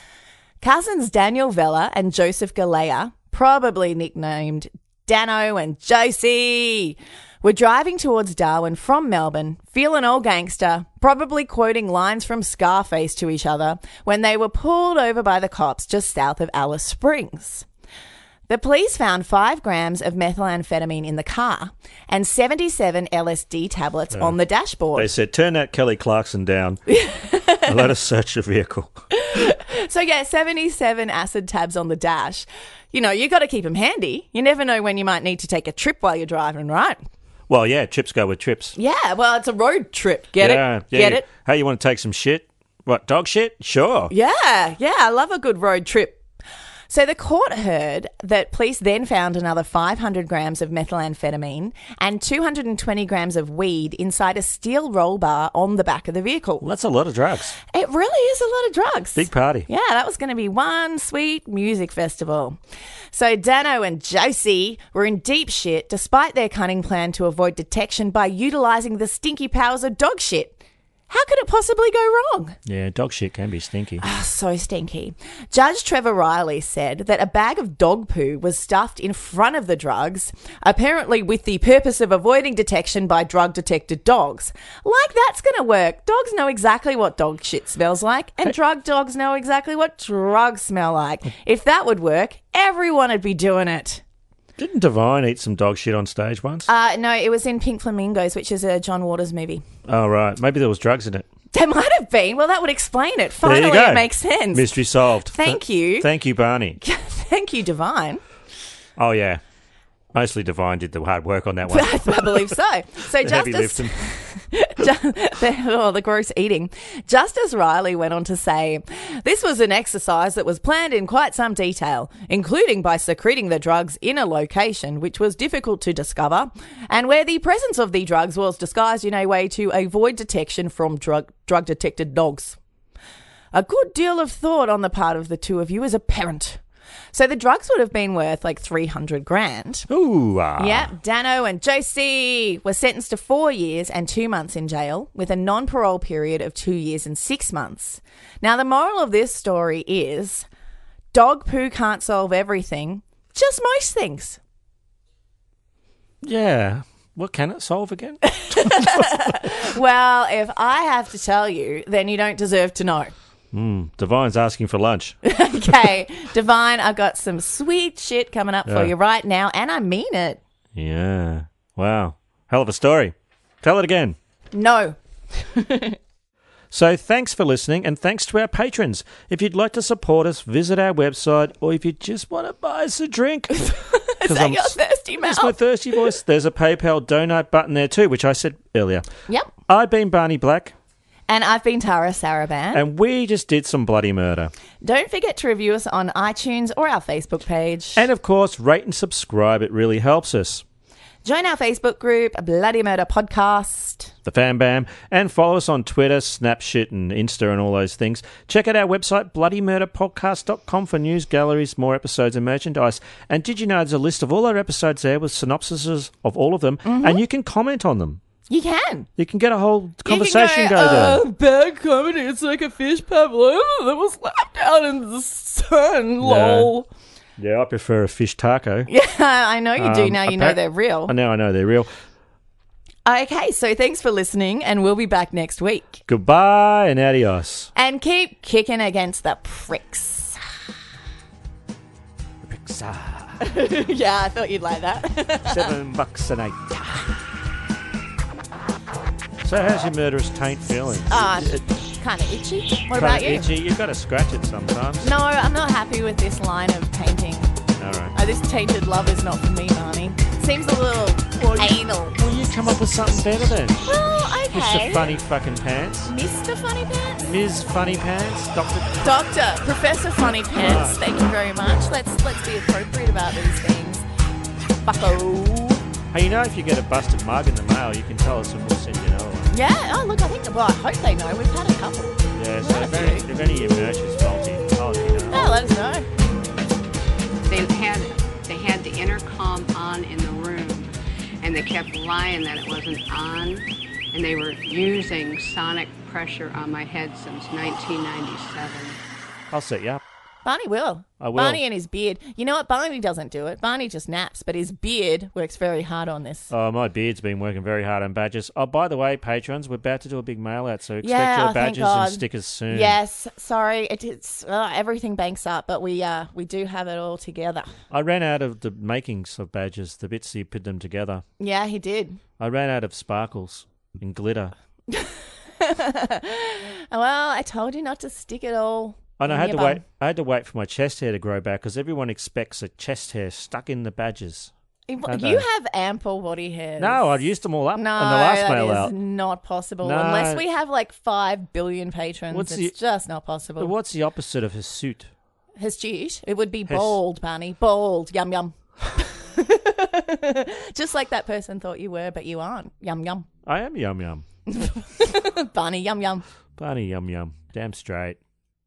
[SPEAKER 13] Cousins Daniel Vella and Joseph Galea, probably nicknamed Dano and Josie, were driving towards Darwin from Melbourne, feeling all gangster, probably quoting lines from Scarface to each other, when they were pulled over by the cops just south of Alice Springs. The police found five grams of methamphetamine in the car and seventy-seven L S D tablets
[SPEAKER 12] Yeah.
[SPEAKER 13] on the dashboard.
[SPEAKER 12] They said, turn that Kelly Clarkson down and let us search the vehicle.
[SPEAKER 13] So, yeah, seventy-seven acid tabs on the dash. You know, you got to keep them handy. You never know when you might need to take a trip while you're driving, right?
[SPEAKER 12] Well, yeah, trips go with trips.
[SPEAKER 13] Yeah, well, it's a road trip. Get
[SPEAKER 12] yeah,
[SPEAKER 13] it?
[SPEAKER 12] Yeah.
[SPEAKER 13] Get it?
[SPEAKER 12] Hey, you want to take some shit? What, dog shit? Sure.
[SPEAKER 13] Yeah, yeah, I love a good road trip. So the court heard that police then found another five hundred grams of methamphetamine and two hundred twenty grams of weed inside a steel roll bar on the back of the vehicle.
[SPEAKER 12] Well, that's a lot of drugs.
[SPEAKER 13] It really is a lot of drugs.
[SPEAKER 12] Big party.
[SPEAKER 13] Yeah, that was going to be one sweet music festival. So Dano and Josie were in deep shit despite their cunning plan to avoid detection by utilising the stinky powers of dog shit. How could it possibly go wrong?
[SPEAKER 12] Yeah, dog shit can be stinky.
[SPEAKER 13] Oh, so stinky. Judge Trevor Riley said that a bag of dog poo was stuffed in front of the drugs, apparently with the purpose of avoiding detection by drug-detected dogs. Like that's going to work. Dogs know exactly what dog shit smells like, and drug dogs know exactly what drugs smell like. If that would work, everyone would be doing it.
[SPEAKER 12] Didn't Divine eat some dog shit on stage once?
[SPEAKER 13] Uh, no, it was in Pink Flamingos, which is a John Waters movie.
[SPEAKER 12] Oh, right. Maybe there was drugs in it.
[SPEAKER 13] There might have been. Well, that would explain it.
[SPEAKER 12] There you
[SPEAKER 13] Finally,
[SPEAKER 12] go.
[SPEAKER 13] it makes sense.
[SPEAKER 12] Mystery solved.
[SPEAKER 13] Thank
[SPEAKER 12] Th-
[SPEAKER 13] you.
[SPEAKER 12] Thank you, Barney.
[SPEAKER 13] Thank you, Divine.
[SPEAKER 12] Oh, yeah. Mostly Divine did the hard work on that one.
[SPEAKER 13] I believe so. So
[SPEAKER 12] The heavy
[SPEAKER 13] Justice,
[SPEAKER 12] lifting.
[SPEAKER 13] the, oh, the gross eating. Justice Riley went on to say, this was an exercise that was planned in quite some detail, including by secreting the drugs in a location which was difficult to discover, and where the presence of the drugs was disguised in a way to avoid detection from drug drug detected dogs. A good deal of thought on the part of the two of you is apparent. So the drugs would have been worth like three hundred grand.
[SPEAKER 12] Ooh. Ah.
[SPEAKER 13] Yep, Dano and Josie were sentenced to four years and two months in jail with a non-parole period of two years and six months. Now, the moral of this story is dog poo can't solve everything, just most things.
[SPEAKER 12] Yeah. What can it solve again?
[SPEAKER 13] Well, if I have to tell you, then you don't deserve to know.
[SPEAKER 12] Mm, Divine's asking for lunch.
[SPEAKER 13] Okay, Divine, I've got some sweet shit coming up
[SPEAKER 12] Yeah.
[SPEAKER 13] for you right now, and I mean it.
[SPEAKER 12] Yeah. Wow. Hell of a story. Tell it again.
[SPEAKER 13] No.
[SPEAKER 12] So thanks for listening, and thanks to our patrons. If you'd like to support us, visit our website, or if you just want to buy us a drink.
[SPEAKER 13] Is that your thirsty mouth?
[SPEAKER 12] That's my thirsty voice. There's a PayPal donate button there too, which I said earlier.
[SPEAKER 13] Yep.
[SPEAKER 12] I've been Barney Black.
[SPEAKER 13] And I've been Tara Saraban.
[SPEAKER 12] And we just did some bloody murder.
[SPEAKER 13] Don't forget to review us on iTunes or our Facebook page.
[SPEAKER 12] And of course, rate and subscribe. It really helps us.
[SPEAKER 13] Join our Facebook group, Bloody Murder Podcast.
[SPEAKER 12] The Fam Bam, and follow us on Twitter, Snapchat, and Insta, and all those things. Check out our website, bloody murder podcast dot com, for news, galleries, more episodes, and merchandise. And did you know there's a list of all our episodes there with synopsises of all of them, mm-hmm. and you can comment on them.
[SPEAKER 13] You can.
[SPEAKER 12] You can get a whole conversation
[SPEAKER 13] go,
[SPEAKER 12] go there.
[SPEAKER 13] Oh, bad comedy. It's like a fish pavlova that was left out in the sun. Lol.
[SPEAKER 12] Yeah, I prefer a fish taco.
[SPEAKER 13] Yeah, I know you do.
[SPEAKER 12] Um,
[SPEAKER 13] now you
[SPEAKER 12] appa-
[SPEAKER 13] know they're real.
[SPEAKER 12] Now I know they're real.
[SPEAKER 13] Okay, so thanks for listening, and we'll be back next week.
[SPEAKER 12] Goodbye and adios.
[SPEAKER 13] And keep kicking against the pricks.
[SPEAKER 12] Pricks.
[SPEAKER 13] Yeah, I thought you'd like that.
[SPEAKER 12] Seven bucks a night. So how's your murderous taint feeling?
[SPEAKER 13] Uh, kind of itchy. What
[SPEAKER 12] Kinda
[SPEAKER 13] about you?
[SPEAKER 12] itchy. You've got to scratch it sometimes.
[SPEAKER 13] No, I'm not happy with this line of tainting.
[SPEAKER 12] All right.
[SPEAKER 13] Oh, this tainted love is not for me, Barney. Seems a little anal.
[SPEAKER 12] Will you come up with something better then?
[SPEAKER 13] Well, okay.
[SPEAKER 12] Mister Funny Fucking Pants.
[SPEAKER 13] Mister Funny Pants?
[SPEAKER 12] Miz Funny Pants. Doctor
[SPEAKER 13] Doctor. Professor Funny Pants.
[SPEAKER 12] Right.
[SPEAKER 13] Thank you very much. Let's let's be appropriate about these things. Bucko.
[SPEAKER 12] Hey, you know, if you get a busted mug in the mail, you can tell us and we'll send you another one.
[SPEAKER 13] Yeah. Oh, look, I think, well, I hope they know. We've had a couple.
[SPEAKER 12] Yeah, so if any, if any of your merch is faulty, I'll let you know.
[SPEAKER 13] Yeah, let us know.
[SPEAKER 15] They had they had the intercom on in the room, and they kept lying that it wasn't on, and they were using sonic pressure on my head since nineteen ninety-seven.
[SPEAKER 12] I'll set you up.
[SPEAKER 13] Barney will.
[SPEAKER 12] I will.
[SPEAKER 13] Barney and his beard. You know what? Barney doesn't do it. Barney just naps, but his beard works very hard on this.
[SPEAKER 12] Oh, my beard's been working very hard on badges. Oh, by the way, patrons, we're about to do a big mail out, so expect
[SPEAKER 13] yeah,
[SPEAKER 12] your
[SPEAKER 13] oh, thank
[SPEAKER 12] badges
[SPEAKER 13] God.
[SPEAKER 12] and stickers soon.
[SPEAKER 13] Yes, sorry, it, it's uh, everything banks up, but we uh we do have it all together.
[SPEAKER 12] I ran out of the makings of badges, the bits you put them together.
[SPEAKER 13] Yeah, he did.
[SPEAKER 12] I ran out of sparkles and glitter.
[SPEAKER 13] Well, I told you not to stick it all.
[SPEAKER 12] And I had to
[SPEAKER 13] bum.
[SPEAKER 12] wait. I had to wait for my chest hair to grow back because everyone expects a chest hair stuck in the badges.
[SPEAKER 13] You
[SPEAKER 12] don't they?
[SPEAKER 13] have ample body hairs.
[SPEAKER 12] No, I'd used them all up
[SPEAKER 13] No,
[SPEAKER 12] on the last
[SPEAKER 13] that
[SPEAKER 12] mail
[SPEAKER 13] is
[SPEAKER 12] out.
[SPEAKER 13] not possible
[SPEAKER 12] No.
[SPEAKER 13] unless we have like five billion patrons.
[SPEAKER 12] What's
[SPEAKER 13] it's
[SPEAKER 12] the-
[SPEAKER 13] just not possible.
[SPEAKER 12] But what's the opposite of hirsute?
[SPEAKER 13] Hirsute? It would be
[SPEAKER 12] His-
[SPEAKER 13] bold, Barney. Bold. Yum yum. Just like that person thought you were, but you aren't. Yum yum.
[SPEAKER 12] I am yum yum.
[SPEAKER 13] Barney, yum yum.
[SPEAKER 12] Barney yum yum. Damn straight.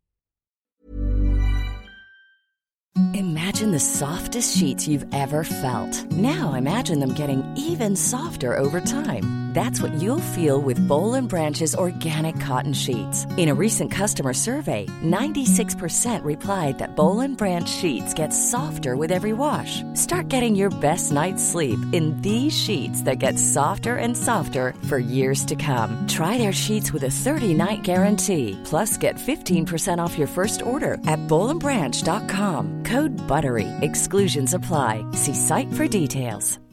[SPEAKER 16] Imagine the softest sheets you've ever felt. Now imagine them getting even softer over time. That's what you'll feel with Boll and Branch's organic cotton sheets. In a recent customer survey, ninety-six percent replied that Boll and Branch sheets get softer with every wash. Start getting your best night's sleep in these sheets that get softer and softer for years to come. Try their sheets with a thirty-night guarantee. Plus, get fifteen percent off your first order at boll and branch dot com. Code BUTTERY. Exclusions apply. See site for details.